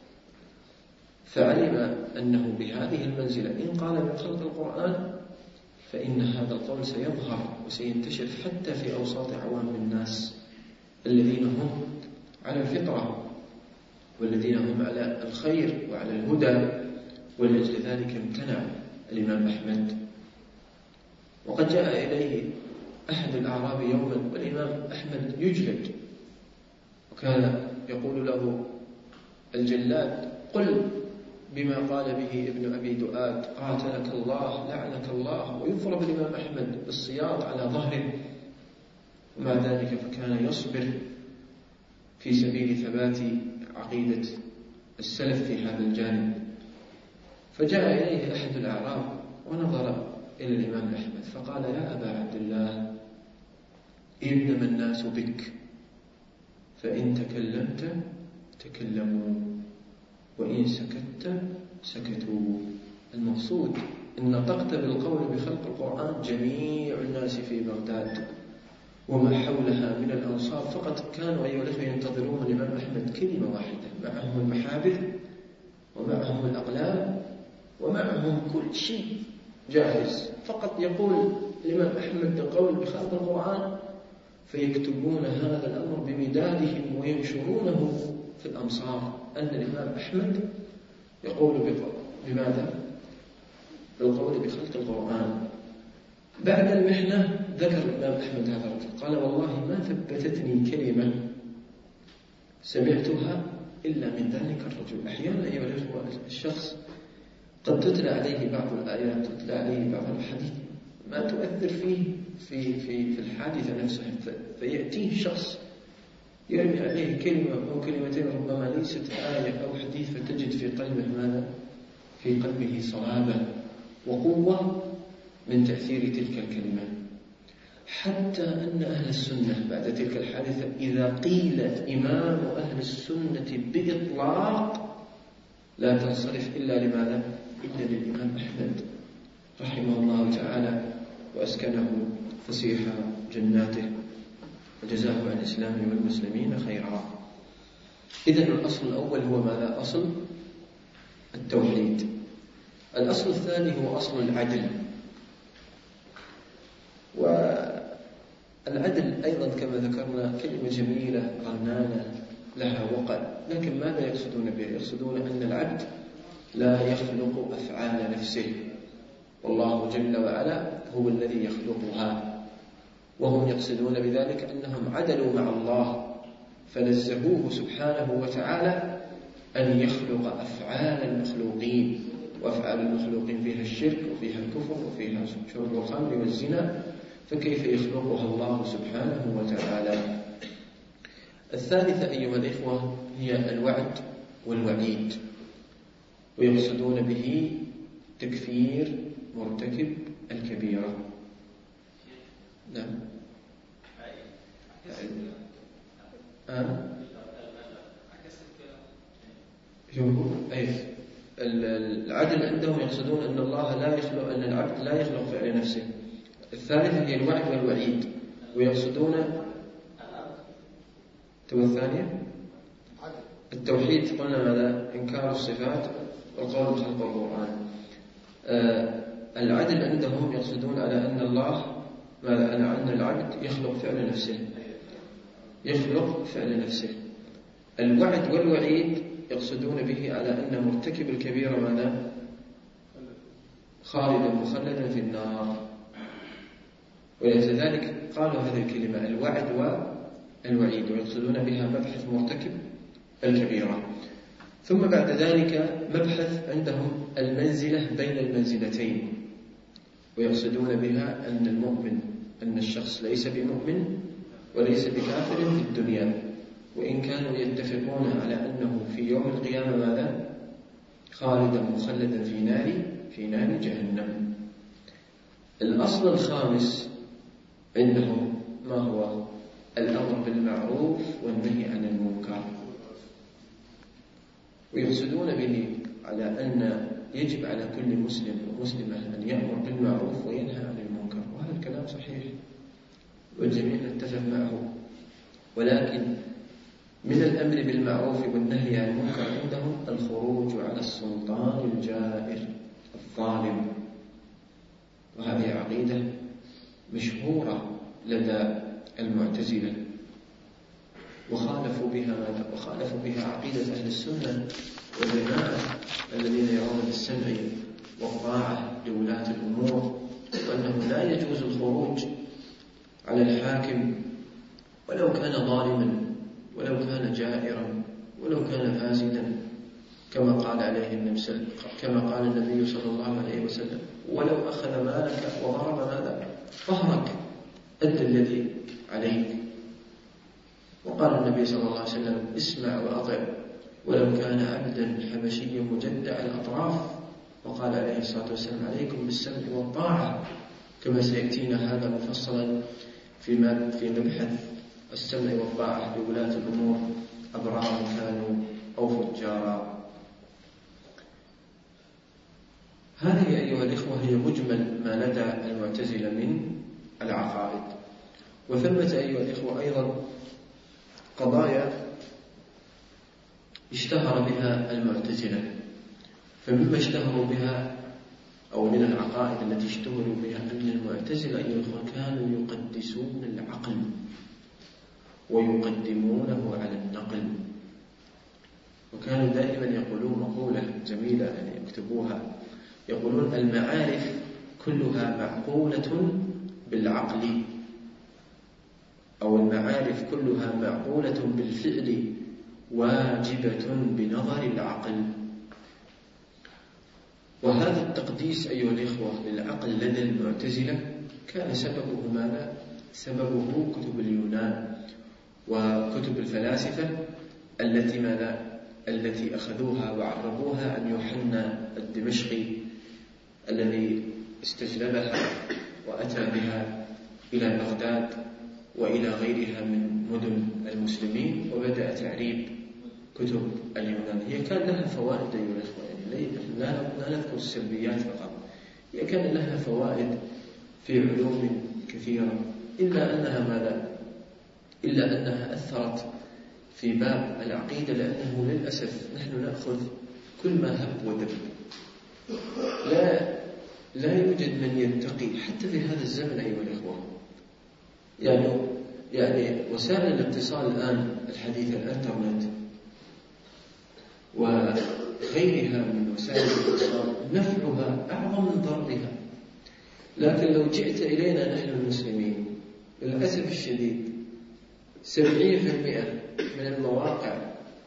فعلم أنه بهذه المنزلة إن قال بخلق القرآن فإن هذا القول سيظهر وسينتشر حتى في أوساط عوام الناس الذين هم على الفطرة والذين هم على الخير وعلى الهدى، ولأجل ذلك امتنع الإمام أحمد. وقد جاء إليه أحد الأعراب يوما والإمام أحمد يجلد، وكان يقول له الجلاد: قل بما قال به ابن أبي دؤاد قاتلك الله لعنك الله، ويضرب الإمام أحمد بالسياط على ظهره، ومع ذلك فكان يصبر في سبيل ثبات عقيدة السلف في هذا الجانب. فجاء إليه أحد الأعراب ونظر إلى الإمام أحمد فقال: يا أبا عبد الله، إنما الناس بك، فإن تكلمت تكلموا وإن سكت سكتوا. المقصود إن نطقت بالقول بخلق القرآن جميع الناس في بغداد وما حولها من الأنصار فقط كانوا أيها الأخوة ينتظرون الإمام أحمد كلمة واحدة، معهم المحابر ومعهم الأقلام ومعهم كل شيء جاهز، فقط يقول الإمام أحمد قول بخلق القرآن فيكتبون هذا الأمر بمدادهم وينشرونه في الأمصار أن الإمام أحمد يقول بماذا؟ بالقول بخلق القرآن. بعد المحنة ذكر الإمام أحمد هذا الرجل قال: والله ما ثبتتني كلمة سمعتها إلا من ذلك الرجل. أحيانا أيها الأخوة الشخص قد تتلى عليه بعض الآيات، تتلى عليه بعض الحديث ما تؤثر فيه في في في الحادثة نفسها، فيأتيه شخص يرمي عليه كلمة أو كلمتين ربما ليست آية أو حديث، فتجد في قلبه ماذا؟ في قلبه صلابة وقوة من تأثير تلك الكلمة، حتى أن أهل السنة بعد تلك الحادثة إذا قيل إمام أهل السنة بإطلاق لا تنصرف إلا لماذا؟ إلا للإمام أحمد رحمه الله تعالى وأسكنه فسيح جناته وجزاه عن الإسلام والمسلمين خيرا. إذن الأصل الأول هو ماذا؟ أصل التوحيد. الأصل الثاني هو أصل العدل، والعدل أيضا كما ذكرنا كلمة جميلة رنانة لها وقع، لكن ماذا يقصدون به؟ يقصدون أن العبد لا يخلق أفعال نفسه، والله جل وعلا هو الذي يخلقها، وهم يقصدون بذلك أنهم عدلوا مع الله فنزهوه سبحانه وتعالى أن يخلق أفعال المخلوقين، وأفعال المخلوقين فيها الشرك وفيها الكفر وفيها شرب الخمر والزنا، فكيف يخلقها الله سبحانه وتعالى؟ الثالثة أيها الإخوة هي الوعد والوعيد، ويقصدون به تكفير مرتكب الكبيرة. نعم. آه. أي العدل عندهم يقصدون أن الله لا يخلق، أن العبد لا يخلق فعل نفسه. الثالثة هي الوعد والوعيد، ويقصدون تو الثانية التوحيد. قلنا ماذا؟ إنكار الصفات والقول بخلق القرآن. آه العدل عندهم يقصدون على أن الله ماذا؟ أن العبد يخلق فعل نفسه، يخلق فعل نفسه. الوعد والوعيد يقصدون به على أن مرتكب الكبيرة ماذا؟ خالدا مخلدا في النار، ولذلك قالوا هذه الكلمة الوعد والوعيد، ويقصدون بها مبحث مرتكب الكبيرة. ثم بعد ذلك مبحث عندهم المنزلة بين المنزلتين، ويقصدون بها أن المؤمن، أن الشخص ليس بمؤمن وليس بكافر في الدنيا، وإن كانوا يتفقون على أنه في يوم القيامة ماذا؟ خالدا مخلدا في نار في نار جهنم. الأصل الخامس عندهم ما هو؟ الأمر بالمعروف والنهي عن المنكر، ويقصدون به على أن يجب على كل مسلم ومسلمة أن يأمر بالمعروف وينهى عن المنكر، وهذا الكلام صحيح والجميع نتفق معه. ولكن من الأمر بالمعروف والنهي عن المنكر عندهم الخروج على السلطان الجائر الظالم، وهذه عقيدة مشهورة لدى المعتزلة، وخالفوا بها وخالفوا بها عقيدة أهل السنة والجماعة الذين يرون بالسمع والطاعة لولاة الأمور، وأنه لا يجوز الخروج على الحاكم ولو كان ظالما ولو كان جائرا ولو كان فاسدا، كما قال عليه النبي كما قال النبي صلى الله عليه وسلم: ولو أخذ مالك وضرب ماذا؟ ظهرك، أدى الذي عليك. وقال النبي صلى الله عليه وسلم: اسمع وأطع ولو كان عبدا حبشيا مجدع الأطراف. وقال عليه الصلاة والسلام: عليكم بالسمع والطاعة، كما سيأتينا هذا مفصلا في في مبحث السمع والطاعة لولاة الأمور أبرارا كانوا أو فجارا. هذه أيها الإخوة هي مجمل ما لدى المعتزلة من العقائد. وثمة أيها الإخوة أيضا قضايا اشتهر بها المعتزلة، فمما اشتهروا بها أو من العقائد التي اشتهروا بها أن المعتزلة أيها الإخوة كانوا يقدسون العقل ويقدمونه على النقل، وكانوا دائما يقولون مقولة جميلة يعني يكتبوها، يقولون: المعارف كلها معقولة بالعقل، أو المعارف كلها معقولة بالفعل واجبة بنظر العقل. وهذا التقديس أيها الإخوة للعقل لدى المعتزلة كان سببه ماذا؟ سببه كتب اليونان وكتب الفلاسفة التي ماذا؟ التي أخذوها وعربوها عن يوحنا الدمشقي الذي استجلبها وأتى بها إلى بغداد وإلى غيرها من مدن المسلمين، وبدأ تعريب كتب اليونان. هي كان لها فوائد أيها الأخوة، يعني لا نذكر السلبيات فقط، هي كان لها فوائد في علوم كثيرة، إلا أنها ماذا؟ إلا أنها أثرت في باب العقيدة، لأنه للأسف نحن نأخذ كل ما هب ودب، لا لا يوجد من يتقي حتى في هذا الزمن أيها الإخوة. يعني يعني وسائل الاتصال الآن الحديثة، الإنترنت وغيرها من وسائل الاتصال، نفعها أعظم من ضررها. لكن لو جئت إلينا نحن المسلمين للأسف الشديد سبعين بالمئة من المواقع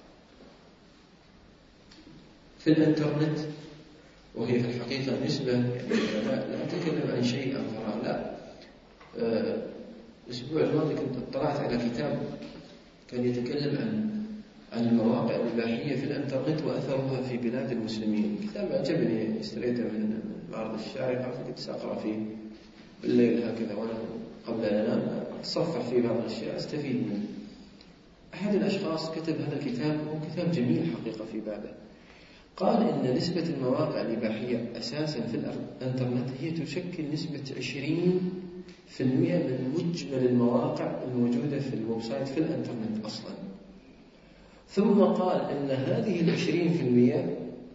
في الإنترنت، وهي في الحقيقة نسبة يعني لا, لا أتكلم عن شيء آخر، لا. الأسبوع الماضي كنت اطلعت على كتاب كان يتكلم عن عن المواقع الإباحية في الإنترنت وأثرها في بلاد المسلمين. كتاب عجبني، اشتريته من معرض الشارقة، فكنت سأقرأ فيه بالليل هكذا وأنا قبل أن أنام أتصفح فيه بعض الأشياء أستفيد منه. أحد الأشخاص كتب هذا الكتاب، هو كتاب جميل حقيقة في بابه. قال إن نسبة المواقع الإباحية أساسا في الإنترنت هي تشكل نسبة عشرين في المئة من مجمل المواقع الموجودة في الويب سايت في الإنترنت أصلا. ثم قال إن هذه العشرين في المئة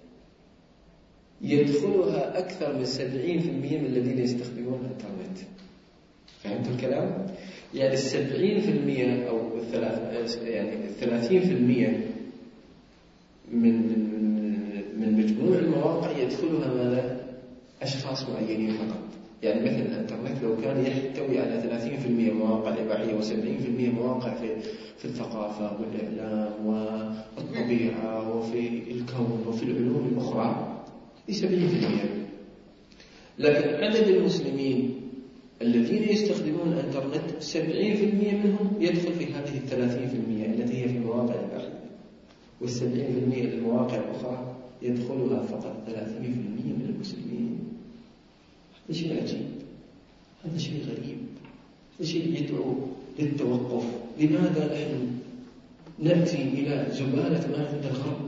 يدخلها أكثر من سبعين في المئة من الذين يستخدمون الإنترنت. فهمت الكلام؟ يعني السبعين في المئة أو الثلاث يعني الثلاثين في المئة من من مجموع المواقع يدخلها ماذا؟ أشخاص معينين فقط. يعني مثل الإنترنت لو كان يحتوي على ثلاثين في المئة مواقع إباحية وسبعين في المئة مواقع في في الثقافة والإعلام والطبيعة وفي الكون وفي العلوم الأخرى، دي سبعين في المئة. لكن عدد المسلمين الذين يستخدمون الإنترنت سبعين بالمئة منهم يدخل في هذه الثلاثين بالمئة التي هي في مواقع البحث، والسبعين بالمئة للمواقع الأخرى يدخلها فقط ثلاثين بالمئة من المسلمين. هذا شيء عجيب، هذا شيء غريب، هذا شيء يدعو للتوقف. لماذا نحن نأتي إلى زبالة ما عند الغرب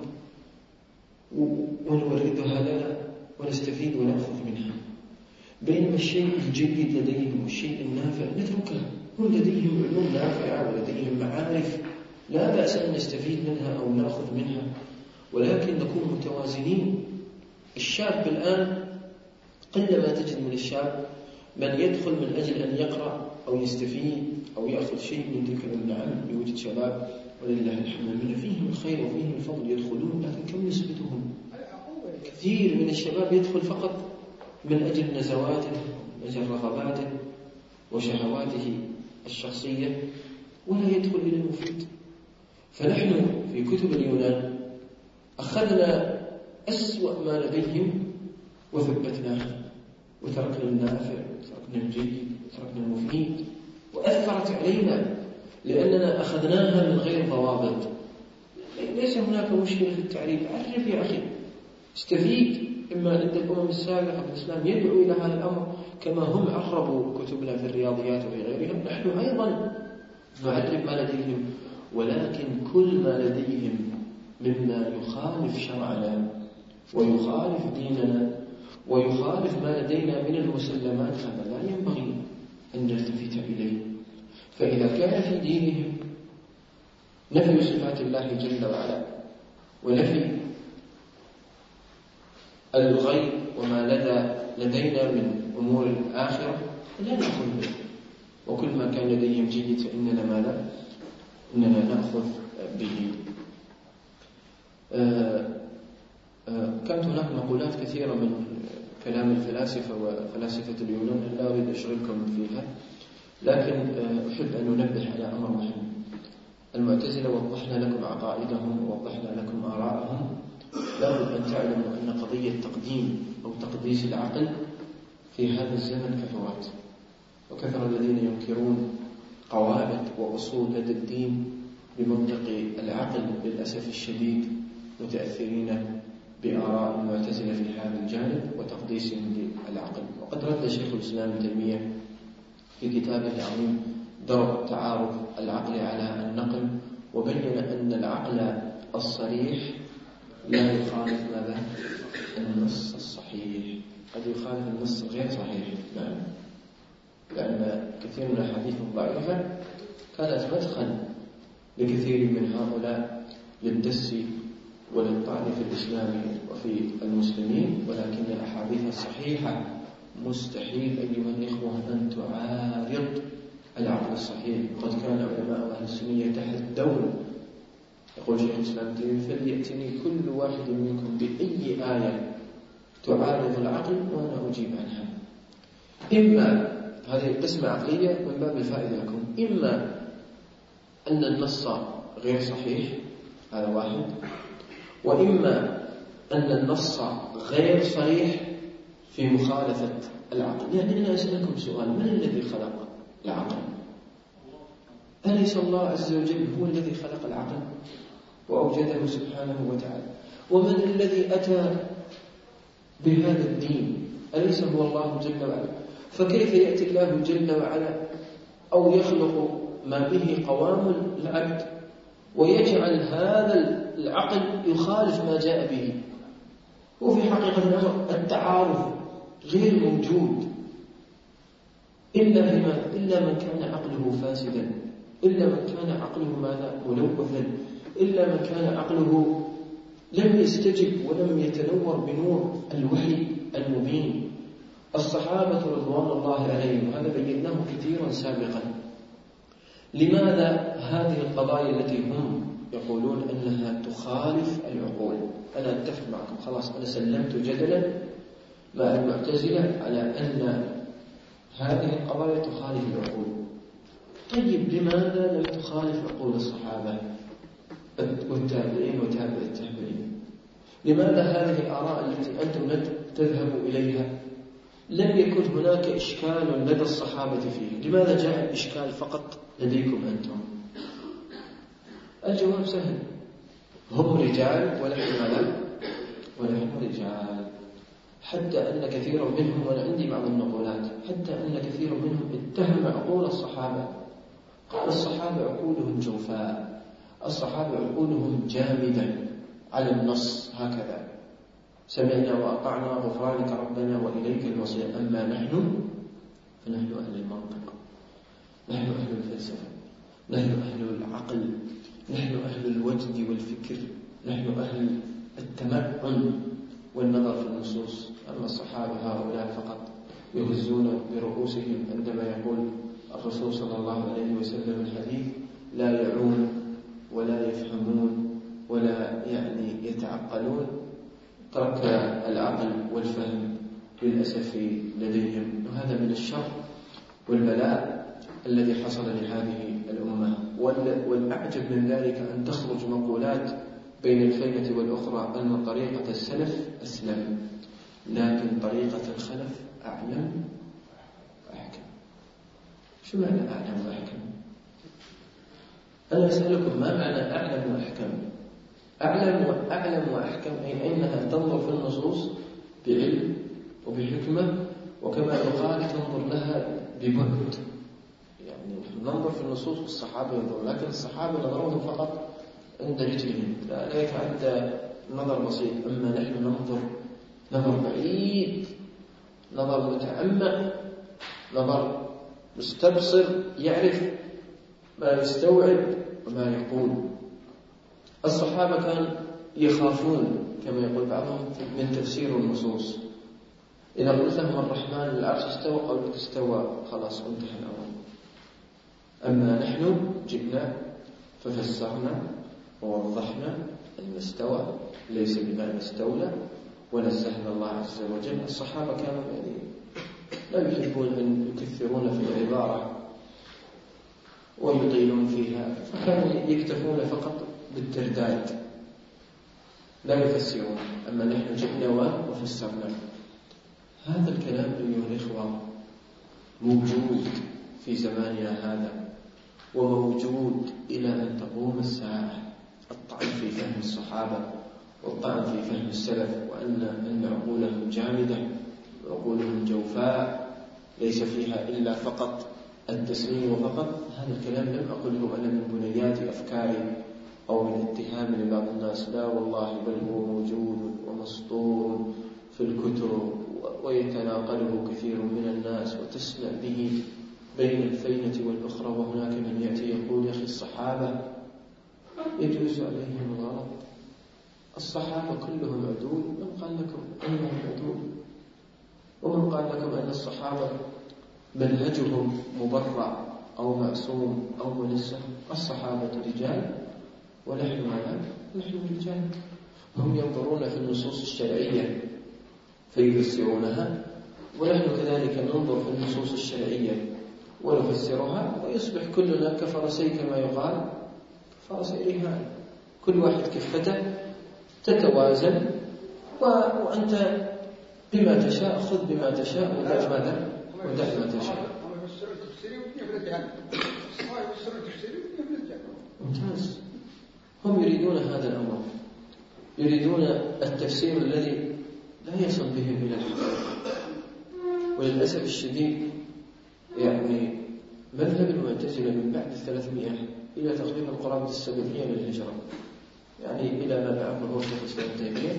ونوردها لنا ونستفيد ونأخذ منها، بينما الشيء الجيد لديهم والشيء النافع نتركه. هم لديهم علوم نافعة ولديهم معارف لا بأس أن نستفيد منها أو نأخذ منها، ولكن نكون متوازنين. الشاب الآن قلما تجد من الشاب من يدخل من أجل أن يقرأ أو يستفيد أو يأخذ شيء من تلك العلم. يوجد شباب ولله الحمد من فيهم الخير وفيهم الفضل يدخلون، لكن كم نسبتهم؟ كثير من الشباب يدخل فقط من أجل نزواته، من أجل رغباته وشهواته الشخصية، ولا يدخل إلى المفيد. فنحن في كتب اليونان أخذنا أسوأ ما لديهم وثبتناه، وتركنا النافع وتركنا الجيد وتركنا المفيد، وأثرت علينا لأننا أخذناها من غير ضوابط. ليس هناك مشكلة في التعريف، عرف يا أخي، استفيد. إما عند الأمم السابقة الإسلام يدعو إلى هذا الأمر، كما هم عربوا كتبنا في الرياضيات وفي غيرها، نحن أيضا نعرف ما لديهم، ولكن كل ما لديهم مما يخالف شرعنا ويخالف ديننا ويخالف ما لدينا من المسلمات هذا لا ينبغي أن نلتفت إليه. فإذا كان في دينهم نفي صفات الله جل وعلا ونفي الغيب وما لدى لدينا من أمور الآخرة لا نأخذ به، وكل ما كان لديهم جيد فإننا ما لا إننا نأخذ به. آآ آآ كانت هناك مقولات كثيرة من كلام الفلاسفة وفلاسفة اليونان لا أريد أشغلكم فيها، لكن أحب أن ننبه على أمر مهم. المعتزلة وضحنا لكم عقائدهم ووضحنا لكم آراءهم. لابد أن تعلموا أن قضية تقديم أو تقديس العقل في هذا الزمن كثرت، وكثر الذين ينكرون قواعد وأصول لدى الدين بمنطق العقل للأسف الشديد، متأثرين بآراء المعتزلة في هذا الجانب وتقديسهم للعقل. وقد رد شيخ الإسلام ابن تيمية في كتابه العظيم درء تعارض العقل على النقل، وبين أن العقل الصريح لا يخالف ماذا؟ النص الصحيح، قد يخالف النص غير صحيح. نعم، لأن كثير من الأحاديث الضعيفة كانت مدخل لكثير من هؤلاء للدس وللطعن في الإسلام وفي المسلمين، ولكن الأحاديث الصحيحة مستحيل أيها الإخوة أن تعارض العقل الصحيح. قد كان علماء أهل السنة يتحدون، يقول شيخ الإسلام فليأتني كل واحد منكم بأي آية تعارض العقل وأنا أجيب عنها. إما هذه قسمة عقلية من باب الفائدة لكم، إما أن النص غير صحيح، هذا واحد، وإما أن النص غير صريح في مخالفة العقل. يعني أنا أسألكم سؤال، من الذي خلق العقل؟ أليس الله عز وجل هو الذي خلق العقل وأوجده سبحانه وتعالى؟ ومن الذي أتى بهذا الدين؟ أليس هو الله جل وعلا؟ فكيف يأتي الله جل وعلا أو يخلق ما به قوام العبد ويجعل هذا العقل يخالف ما جاء به؟ وفي حقيقة الأمر التعارض غير موجود إلا فيما إلا من كان عقله فاسدا، إلا من كان عقله ماذا ملوثا، إلا من كان عقله لم يستجب ولم يتنور بنور الوحي المبين. الصحابة رضوان الله عليهم، هذا بيناه كثيرا سابقا، لماذا هذه القضايا التي هم يقولون أنها تخالف العقول؟ أنا أتفق معكم، خلاص أنا سلمت جدلا مع المعتزلة على أن هذه القضايا تخالف العقول. طيب لماذا لم تخالف عقول الصحابة والتابعين وتابع التابعين؟ لماذا هذه الآراء التي أنتم تذهبوا إليها لم يكن هناك إشكال لدى الصحابة فيه. لماذا جاء الإشكال فقط لديكم أنتم؟ الجواب سهل، هم رجال ونحن ماذا؟ ونحن رجال. حتى أن كثيرا منهم، وأنا عندي بعض النقولات، حتى أن كثيرا منهم اتهم عقول الصحابة. قال الصحابة عقولهم جوفاء، الصحابة عقولهم جامدة على النص هكذا، سمعنا وأطعنا غفرانك ربنا وإليك المصير. أما نحن فنحن أهل المنطق، نحن أهل الفلسفة، نحن أهل العقل، نحن أهل الوجد والفكر، نحن أهل التمعن والنظر في النصوص. أما الصحابة هؤلاء فقط يهزون برؤوسهم عندما يقول الرسول صلى الله عليه وسلم الحديث: لا يعون ولا يفهمون ولا يعني يتعقلون. ترك العقل والفهم للأسف لديهم، وهذا من الشر والبلاء الذي حصل لهذه الأمة. والأعجب من ذلك أن تخرج مقولات بين الفينة والأخرى أن طريقة السلف أسلم، لكن طريقة الخلف أعلم وأحكم. شو معنى أعلم وأحكم؟ أنا أسألكم ما معنى أعلم وأحكم؟ أعلم وأعلم وأحكم أي أنها تنظر في النصوص بعلم وبحكمة، وكما يقال تنظر لها ببعد. يعني ننظر في النصوص والصحابة ينظر، لكن الصحابة نظرهم فقط عند رجلهم، لا يتعدى نظر بسيط. أما نحن ننظر نظر بعيد، نظر متعمق، نظر مستبصر، يعرف ما يستوعب وما يقول. الصحابة كانوا يخافون كما يقول بعضهم من تفسير النصوص. إذا قلت لهم الرحمن العرش استوى قالوا استوى، خلاص انتهى الأمر. أما نحن جئنا ففسرنا ووضحنا أن استوى ليس بمعنى استولى، ونزهنا الله عز وجل. الصحابة كانوا يعني لا يحبون أن يكثرون في العبارة ويطيلون فيها، فكانوا يكتفون فقط بالترداد لا يفسرون. أما نحن جئنا وفسرنا. هذا الكلام أيها الإخوة موجود في زماننا هذا، وموجود إلى أن تقوم الساعة. الطعن في فهم الصحابة والطعن في فهم السلف، وأن أن عقولهم جامدة، عقولهم جوفاء ليس فيها إلا فقط التسليم فقط. هذا الكلام لم أقله أنا من بنيات أفكاري أو من اتهام لبعض الناس، لا والله، بل هو موجود ومسطور في الكتب ويتناقله كثير من الناس، وتسمع به بين الفينة والأخرى. وهناك من يأتي يقول: يا أخي الصحابة يجوز عليهم الغلط، الصحابة كلهم عدول. من قال لكم أنهم عدول؟ ومن قال لكم أن الصحابة منهجهم مبرع أو معصوم أو منزه؟ الصحابة رجال ونحن ماذا؟ نحن رجال. هم ينظرون في النصوص الشرعية فيفسرونها، ونحن كذلك ننظر في النصوص الشرعية ونفسرها، ويصبح كلنا كفرسي كما يقال، كفرسي رهان، كل واحد كفته تتوازن، وأنت بما تشاء خذ بما تشاء ودع ماذا؟ ودع ما تشاء. ممتاز. هم يريدون هذا الأمر، يريدون التفسير الذي لا يصل بهم إلى الحقيقة. وللأسف الشديد يعني مذهب المعتزلة من بعد الثلاثمائة إلى تقريبا قرابة السبعية للهجرة، يعني إلى ما بعده شيخ الإسلام ابن تيمية،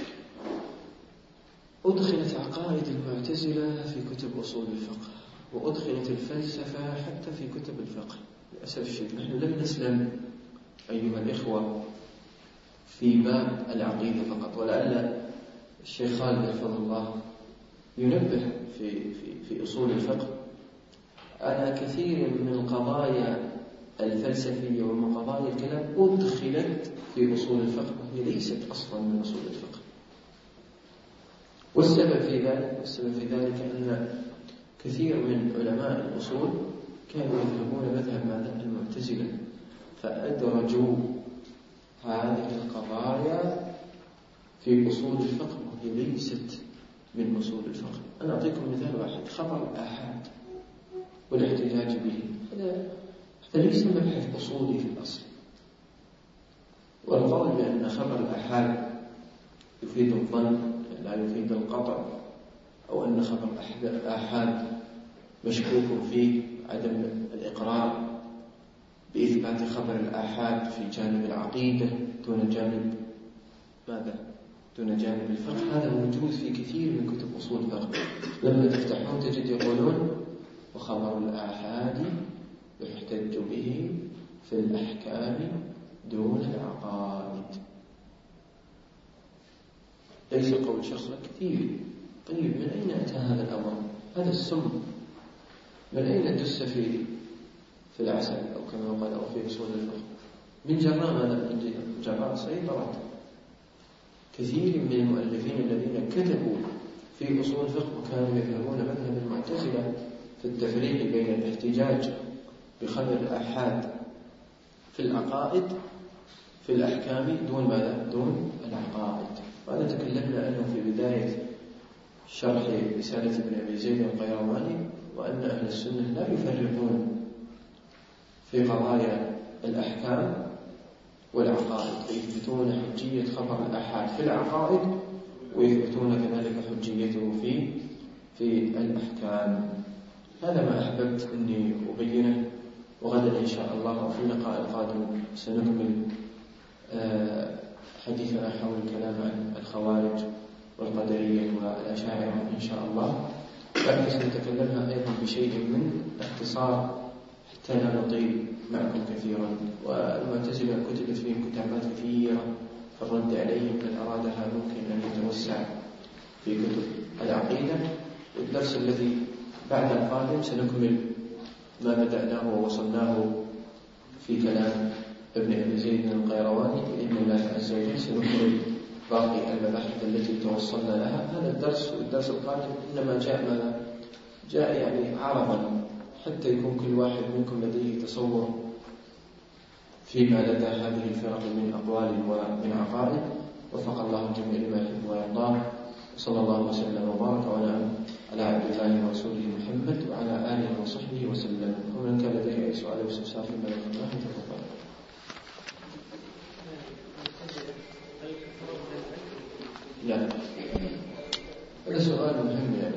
أدخلت عقائد المعتزلة في كتب أصول الفقه، وأدخلت الفلسفة حتى في كتب الفقه. للأسف الشديد نحن لم نسلم أيها الإخوة في باب العقيدة فقط. ولعل الشيخ خالد حفظه الله ينبه في, في, في أصول الفقه على كثير من القضايا الفلسفية ومن قضايا الكلام أدخلت في أصول الفقه، وهي ليست أصلا من أصول الفقه. والسبب في ذلك والسبب في ذلك أن كثير من علماء الأصول كانوا يذهبون مذهب ماذا؟ المعتزلة، فأدرجوا هذه القضايا في أصول الفقه، وهي ليست من أصول الفقه. أنا أعطيكم مثال واحد: خبر الآحاد والاحتجاج به، هذا هذا ليس مبحث أصولي في الأصل. والقول بأن خبر الآحاد يفيد الظن لا يفيد القطع، أو أن خبر الآحاد مشكوك فيه عدم الإقرار بإثبات خبر الآحاد في جانب العقيدة دون جانب ماذا؟ دون جانب الفقه، هذا موجود في كثير من كتب أصول الفقه. لما تفتحون تجد يقولون: وخبر الآحاد يحتج به في الأحكام دون العقائد. ليس قول شخص، كثير. طيب من أين أتى هذا الأمر؟ هذا السم من أين دس في في العسل، أو كما قال، أو في أصول الفقه؟ من جراء ماذا؟ من جراء سيطرة كثير من المؤلفين الذين كتبوا في أصول الفقه وكانوا يذهبون مذهب المعتزلة في التفريق بين الاحتجاج بخبر الآحاد في العقائد في الأحكام دون ماذا؟ دون العقائد. وأنا تكلمنا أنه في بداية شرح رسالة ابن أبي زيد القيرواني، وأن أهل السنة لا يفرقون في قضايا الأحكام والعقائد، يثبتون حجية خبر الآحاد في العقائد ويثبتون كذلك حجيته في في الأحكام. هذا ما أحببت أني أبينه، وغدا إن شاء الله في اللقاء القادم سنكمل حديثنا حول الكلام عن الخوارج والقدرية والأشاعرة إن شاء الله، لكن سنتكلمها أيضا بشيء من اختصار حتى لا نطيل معكم كثيرا. والمعتزلة كتبت فيهم كتابات كثيرة في الرد عليهم، من أرادها ممكن أن يتوسع في كتب العقيدة. والدرس الذي بعد القادم سنكمل ما بدأناه ووصلناه في كلام ابن أبي زيد القيرواني بإذن الله عز وجل. سنكمل باقي المباحث التي توصلنا لها. هذا الدرس والدرس القادم إنما جاء ماذا؟ جاء يعني عرضا، حتى يكون كل واحد منكم لديه تصور فيما لدى هذه الفرق من أقوال ومن عقائد. وفق الله الجميع لما يحب ويرضاه، وصلى الله وسلم وبارك ونعم على عبد الله ورسوله محمد وعلى آله وصحبه وسلم. ومن كان لديه أي سؤال واستفسار فيما ذكرناه تفضل. لا، هذا سؤال مهم يعني.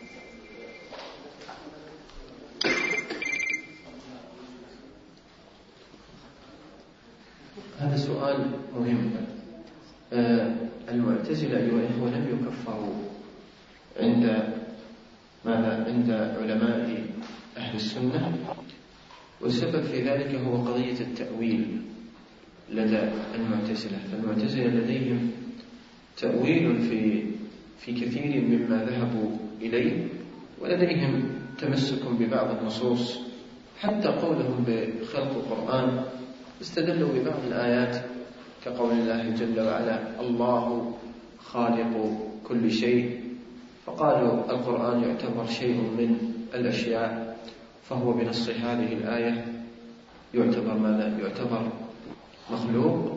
هذا سؤال مهم. آه المعتزلة أيها الإخوة لم يكفروا عند ماذا؟ عند علماء أهل السنة، والسبب في ذلك هو قضية التأويل لدى المعتزلة. فالمعتزلة لديهم تأويل في في كثير مما ذهبوا إليه، ولديهم تمسك ببعض النصوص، حتى قولهم بخلق القرآن استدلوا ببعض الآيات كقول الله جل وعلا: الله خالق كل شيء، فقالوا القرآن يعتبر شيء من الأشياء، فهو بنص هذه الآية يعتبر ماذا؟ يعتبر مخلوق.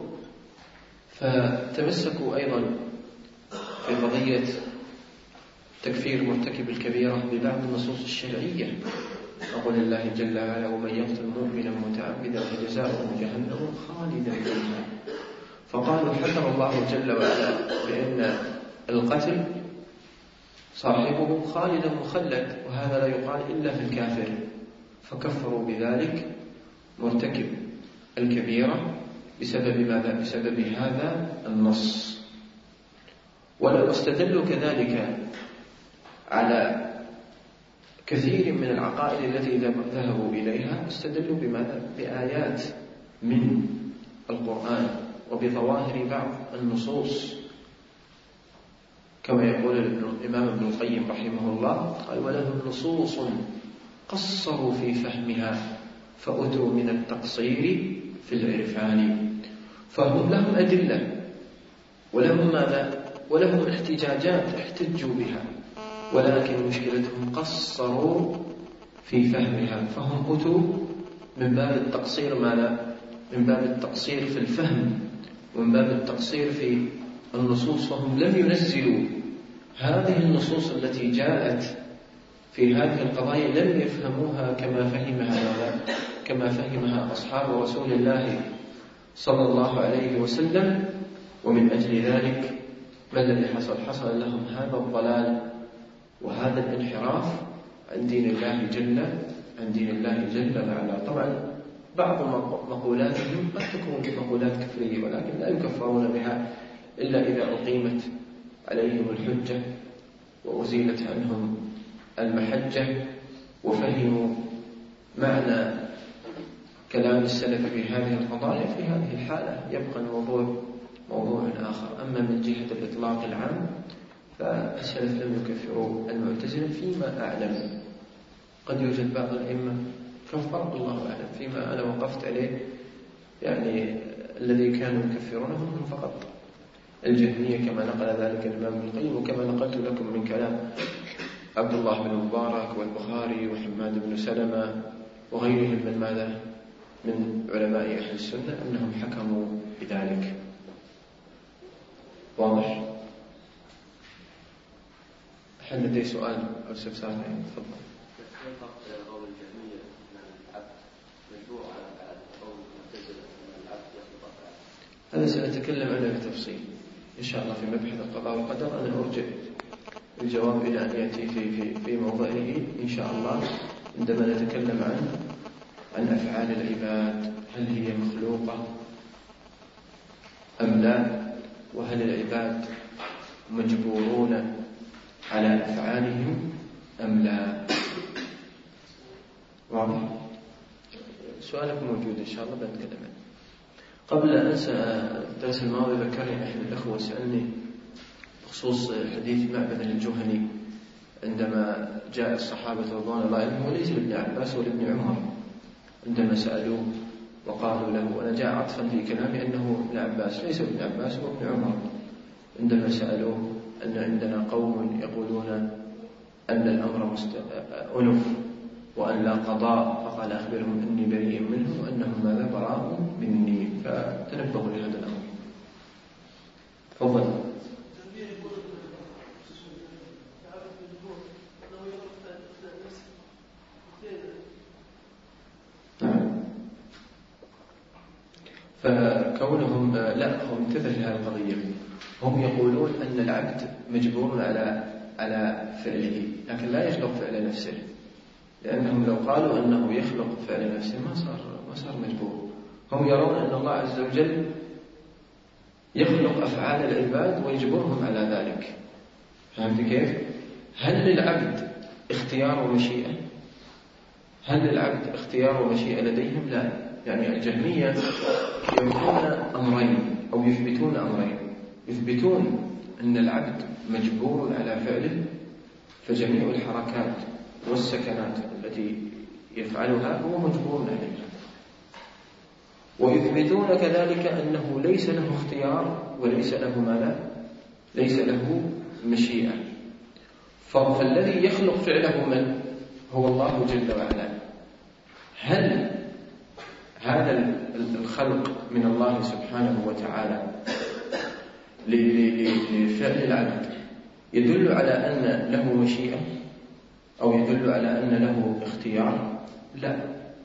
فتمسكوا أيضا في قضية تكفير مرتكب الكبيرة ببعض النصوص الشرعية، قول الله جل وعلا: ومن يقتل مؤمنا متعمدا فجزاؤه جهنم خالدا فيها. فقالوا حكم الله جل وعلا بأن القتل صاحبه خالدا مخلد، وهذا لا يقال إلا في الكافر، فكفروا بذلك مرتكب الكبيرة بسبب ماذا؟ بسبب هذا النص. ولو استدلوا كذلك على كثير من العقائد التي ذهبوا إليها، استدلوا بماذا؟ بآيات من القرآن وبظواهر بعض النصوص، كما يقول الإمام ابن القيم رحمه الله قال: ولهم نصوص قصروا في فهمها فأتوا من التقصير في العرفان. فهم لهم أدلة ولهم ماذا؟ ولهم احتجاجات احتجوا بها، ولكن مشكلتهم قصروا في فهمها، فهم أتوا من باب التقصير ماذا؟ من باب التقصير في الفهم ومن باب التقصير في النصوص، فهم لم ينزلوا هذه النصوص التي جاءت في هذه القضايا لم يفهموها كما فهمها كما فهمها أصحاب رسول الله صلى الله عليه وسلم، ومن أجل ذلك ما الذي حصل؟ حصل لهم هذا الضلال وهذا الانحراف عن دين الله جل عن دين الله جل وعلا. طبعا بعض مقولاتهم قد تكون مقولات كفرية، ولكن لا يكفرون بها إلا إذا أقيمت عليهم الحجة وأزيلت عنهم المحجة وفهموا معنى كلام السلف في هذه القضايا. في هذه الحالة يبقى الموضوع موضوع آخر. أما من جهة الإطلاق العام فالسلف لم يكفروا المعتزلة فيما أعلم. قد يوجد بعض الأئمة كفر، الله أعلم. فيما أنا وقفت عليه يعني الذي كانوا يكفرونهم هم فقط الجهمية، كما نقل ذلك الإمام ابن القيم، وكما نقلت لكم من كلام عبد الله بن المبارك والبخاري وحماد بن سلمة وغيرهم من ماذا من علماء أهل السنة أنهم حكموا بذلك. واضح؟ هل لدي سؤال أو استفسار؟ تفضل. قول الجهمية أن العبد مجبور على فعل، قول المعتزلة أن العبد يخلق أفعال. هذا سنتكلم عنه بتفصيل إن شاء الله في مبحث القضاء والقدر. أنا أرجع الجواب إلى أن يأتي في في في موضعه إن شاء الله عندما نتكلم عن عن أفعال العباد، هل هي مخلوقة أم لا، وهل العباد مجبورون على أفعالهم أم لا. واضح؟ سؤالك موجود إن شاء الله بنتكلم عنه. قبل أن أنسى الدرس الماضي ذكرني أحد الأخوة سألني بخصوص حديث معبد الجهني عندما جاء الصحابة رضوان الله عنهم، وليس لابن عباس ولابن عمر، عندما سألوه وقالوا له، وأنا جاء عطفا في كلامي أنه ابن عباس ليس ابن عباس وابن عمر، عندما سألوه أن عندنا قوم يقولون أن الأمر مست... أنف وأن لا قضاء، فقال أخبرهم أني بريء منهم وأنهم ماذا براء مني، فتنبهوا لهذا الأمر. تفضل. فكونهم لا هم انتبه لهذه القضية، هم يقولون أن العبد مجبور على على فعله، لكن لا يخلق فعل نفسه، لأنهم لو قالوا أنه يخلق فعل نفسه ما صار ما صار مجبور. هم يرون أن الله عز وجل يخلق أفعال العباد ويجبرهم على ذلك. فهمت كيف؟ هل للعبد اختيار ومشيئة؟ هل للعبد اختيار ومشيئة لديهم؟ لا. يعني الجهمية ينفون أمرين أو يثبتون أمرين، يثبتون أن العبد مجبور على فعله، فجميع الحركات والسكنات التي يفعلها هو مجبور عليها، ويثبتون كذلك أنه ليس له اختيار وليس له ماذا؟ ليس له مشيئة. فالذي يخلق فعله من؟ هو الله جل وعلا. هل هذا الخلق من الله سبحانه وتعالى لفعل العبد يدل على أن له مشيئة أو يدل على أن له اختيار؟ لا.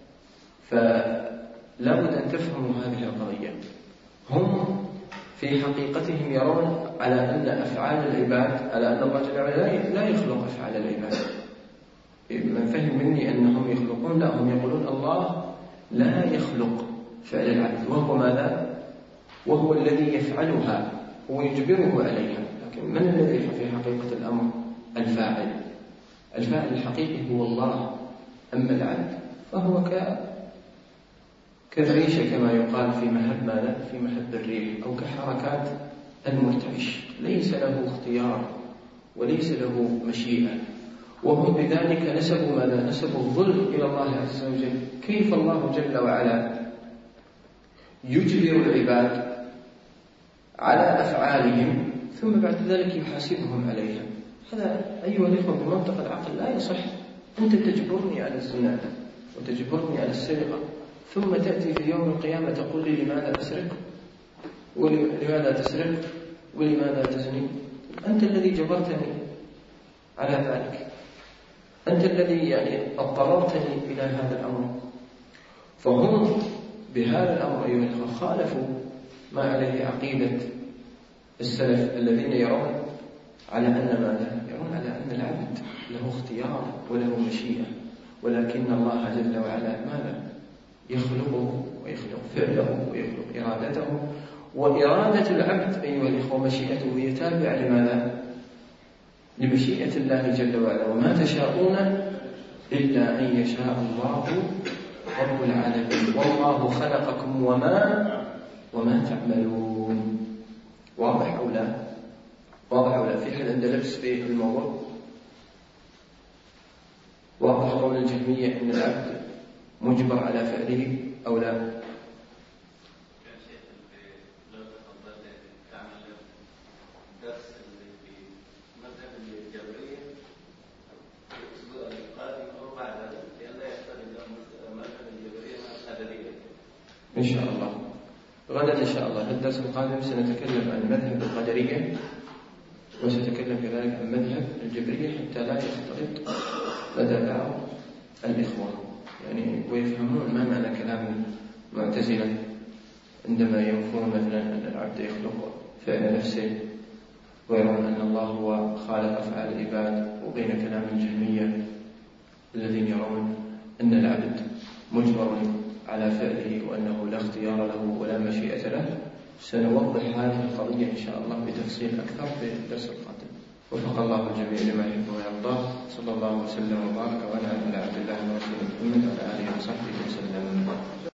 فلا بد أن تفهموا هذه القضية. هم في حقيقتهم يرون على أن أفعال العباد، على أن الله جل وعلا لا يخلق أفعال العباد. من فهم مني أنهم يخلقون، لا، هم يقولون الله لا يخلق فعل العبد، وهو ماذا؟ وهو الذي يفعلها، هو يجبره عليها. لكن من الذي في حقيقة الأمر؟ الفاعل. الفاعل الحقيقي هو الله، أما العبد فهو ك كالريشة كما يقال في مهب ماذا؟ في مهب الريح، أو كحركات المرتعش، ليس له اختيار وليس له مشيئة. وهم بذلك نسبوا ماذا؟ نسبوا الظلم إلى الله عز وجل. كيف الله جل وعلا يجبر العباد على أفعالهم ثم بعد ذلك يحاسبهم عليها؟ هذا أيها الإخوة بمنطق العقل لا يصح. أنت تجبرني على الزنا وتجبرني على السرقة، ثم تأتي في يوم القيامة تقول لي لماذا أسرق ولماذا تسرق ولماذا تزني؟ أنت الذي جبرتني على ذلك، أنت الذي يعني اضطررتني إلى هذا الأمر. فهم بهذا الأمر أيها الأخوة خالفوا ما عليه عقيدة السلف الذين يرون على أن ماذا؟ يرون على أن العبد له اختيار وله مشيئة، ولكن الله جل وعلا ماذا؟ يخلقه ويخلق فعله ويخلق إرادته، وإرادة العبد أيها الأخوة مشيئته هي تابعة لماذا؟ لمشيئة الله جل وعلا. وما تشاءون إلا أن يشاء الله رب العالمين، والله خلقكم وما وما تعملون. واضح أو لا؟ واضح أو لا؟ في حد عنده لبس في الموضوع؟ واضح قول الجهمية أن العبد مجبر على فعله أو لا؟ إن شاء الله غدا إن شاء الله في الدرس القادم سنتكلم عن مذهب القدرية، وسنتكلم كذلك عن مذهب الجبرية حتى لا يختلط لدى بعض الإخوة يعني ويفهمون ما معنى كلام المعتزلة عندما ينفون مثلا أن العبد يخلق فعل نفسه ويرون أن الله هو خالق أفعال العباد، وبين كلام الجهمية الذين يرون أن العبد مجبر على فعله وأنه لا اختيار له ولا مشيئة له. سنوضح هذه القضية إن شاء الله بتفصيل أكثر في الدرس القادم. وفق الله الجميع لما يحب ويرضاه. صلى الله وسلم وبارك وأنعم على عبد الله ورسوله محمد وعلى آله وصحبه وسلم.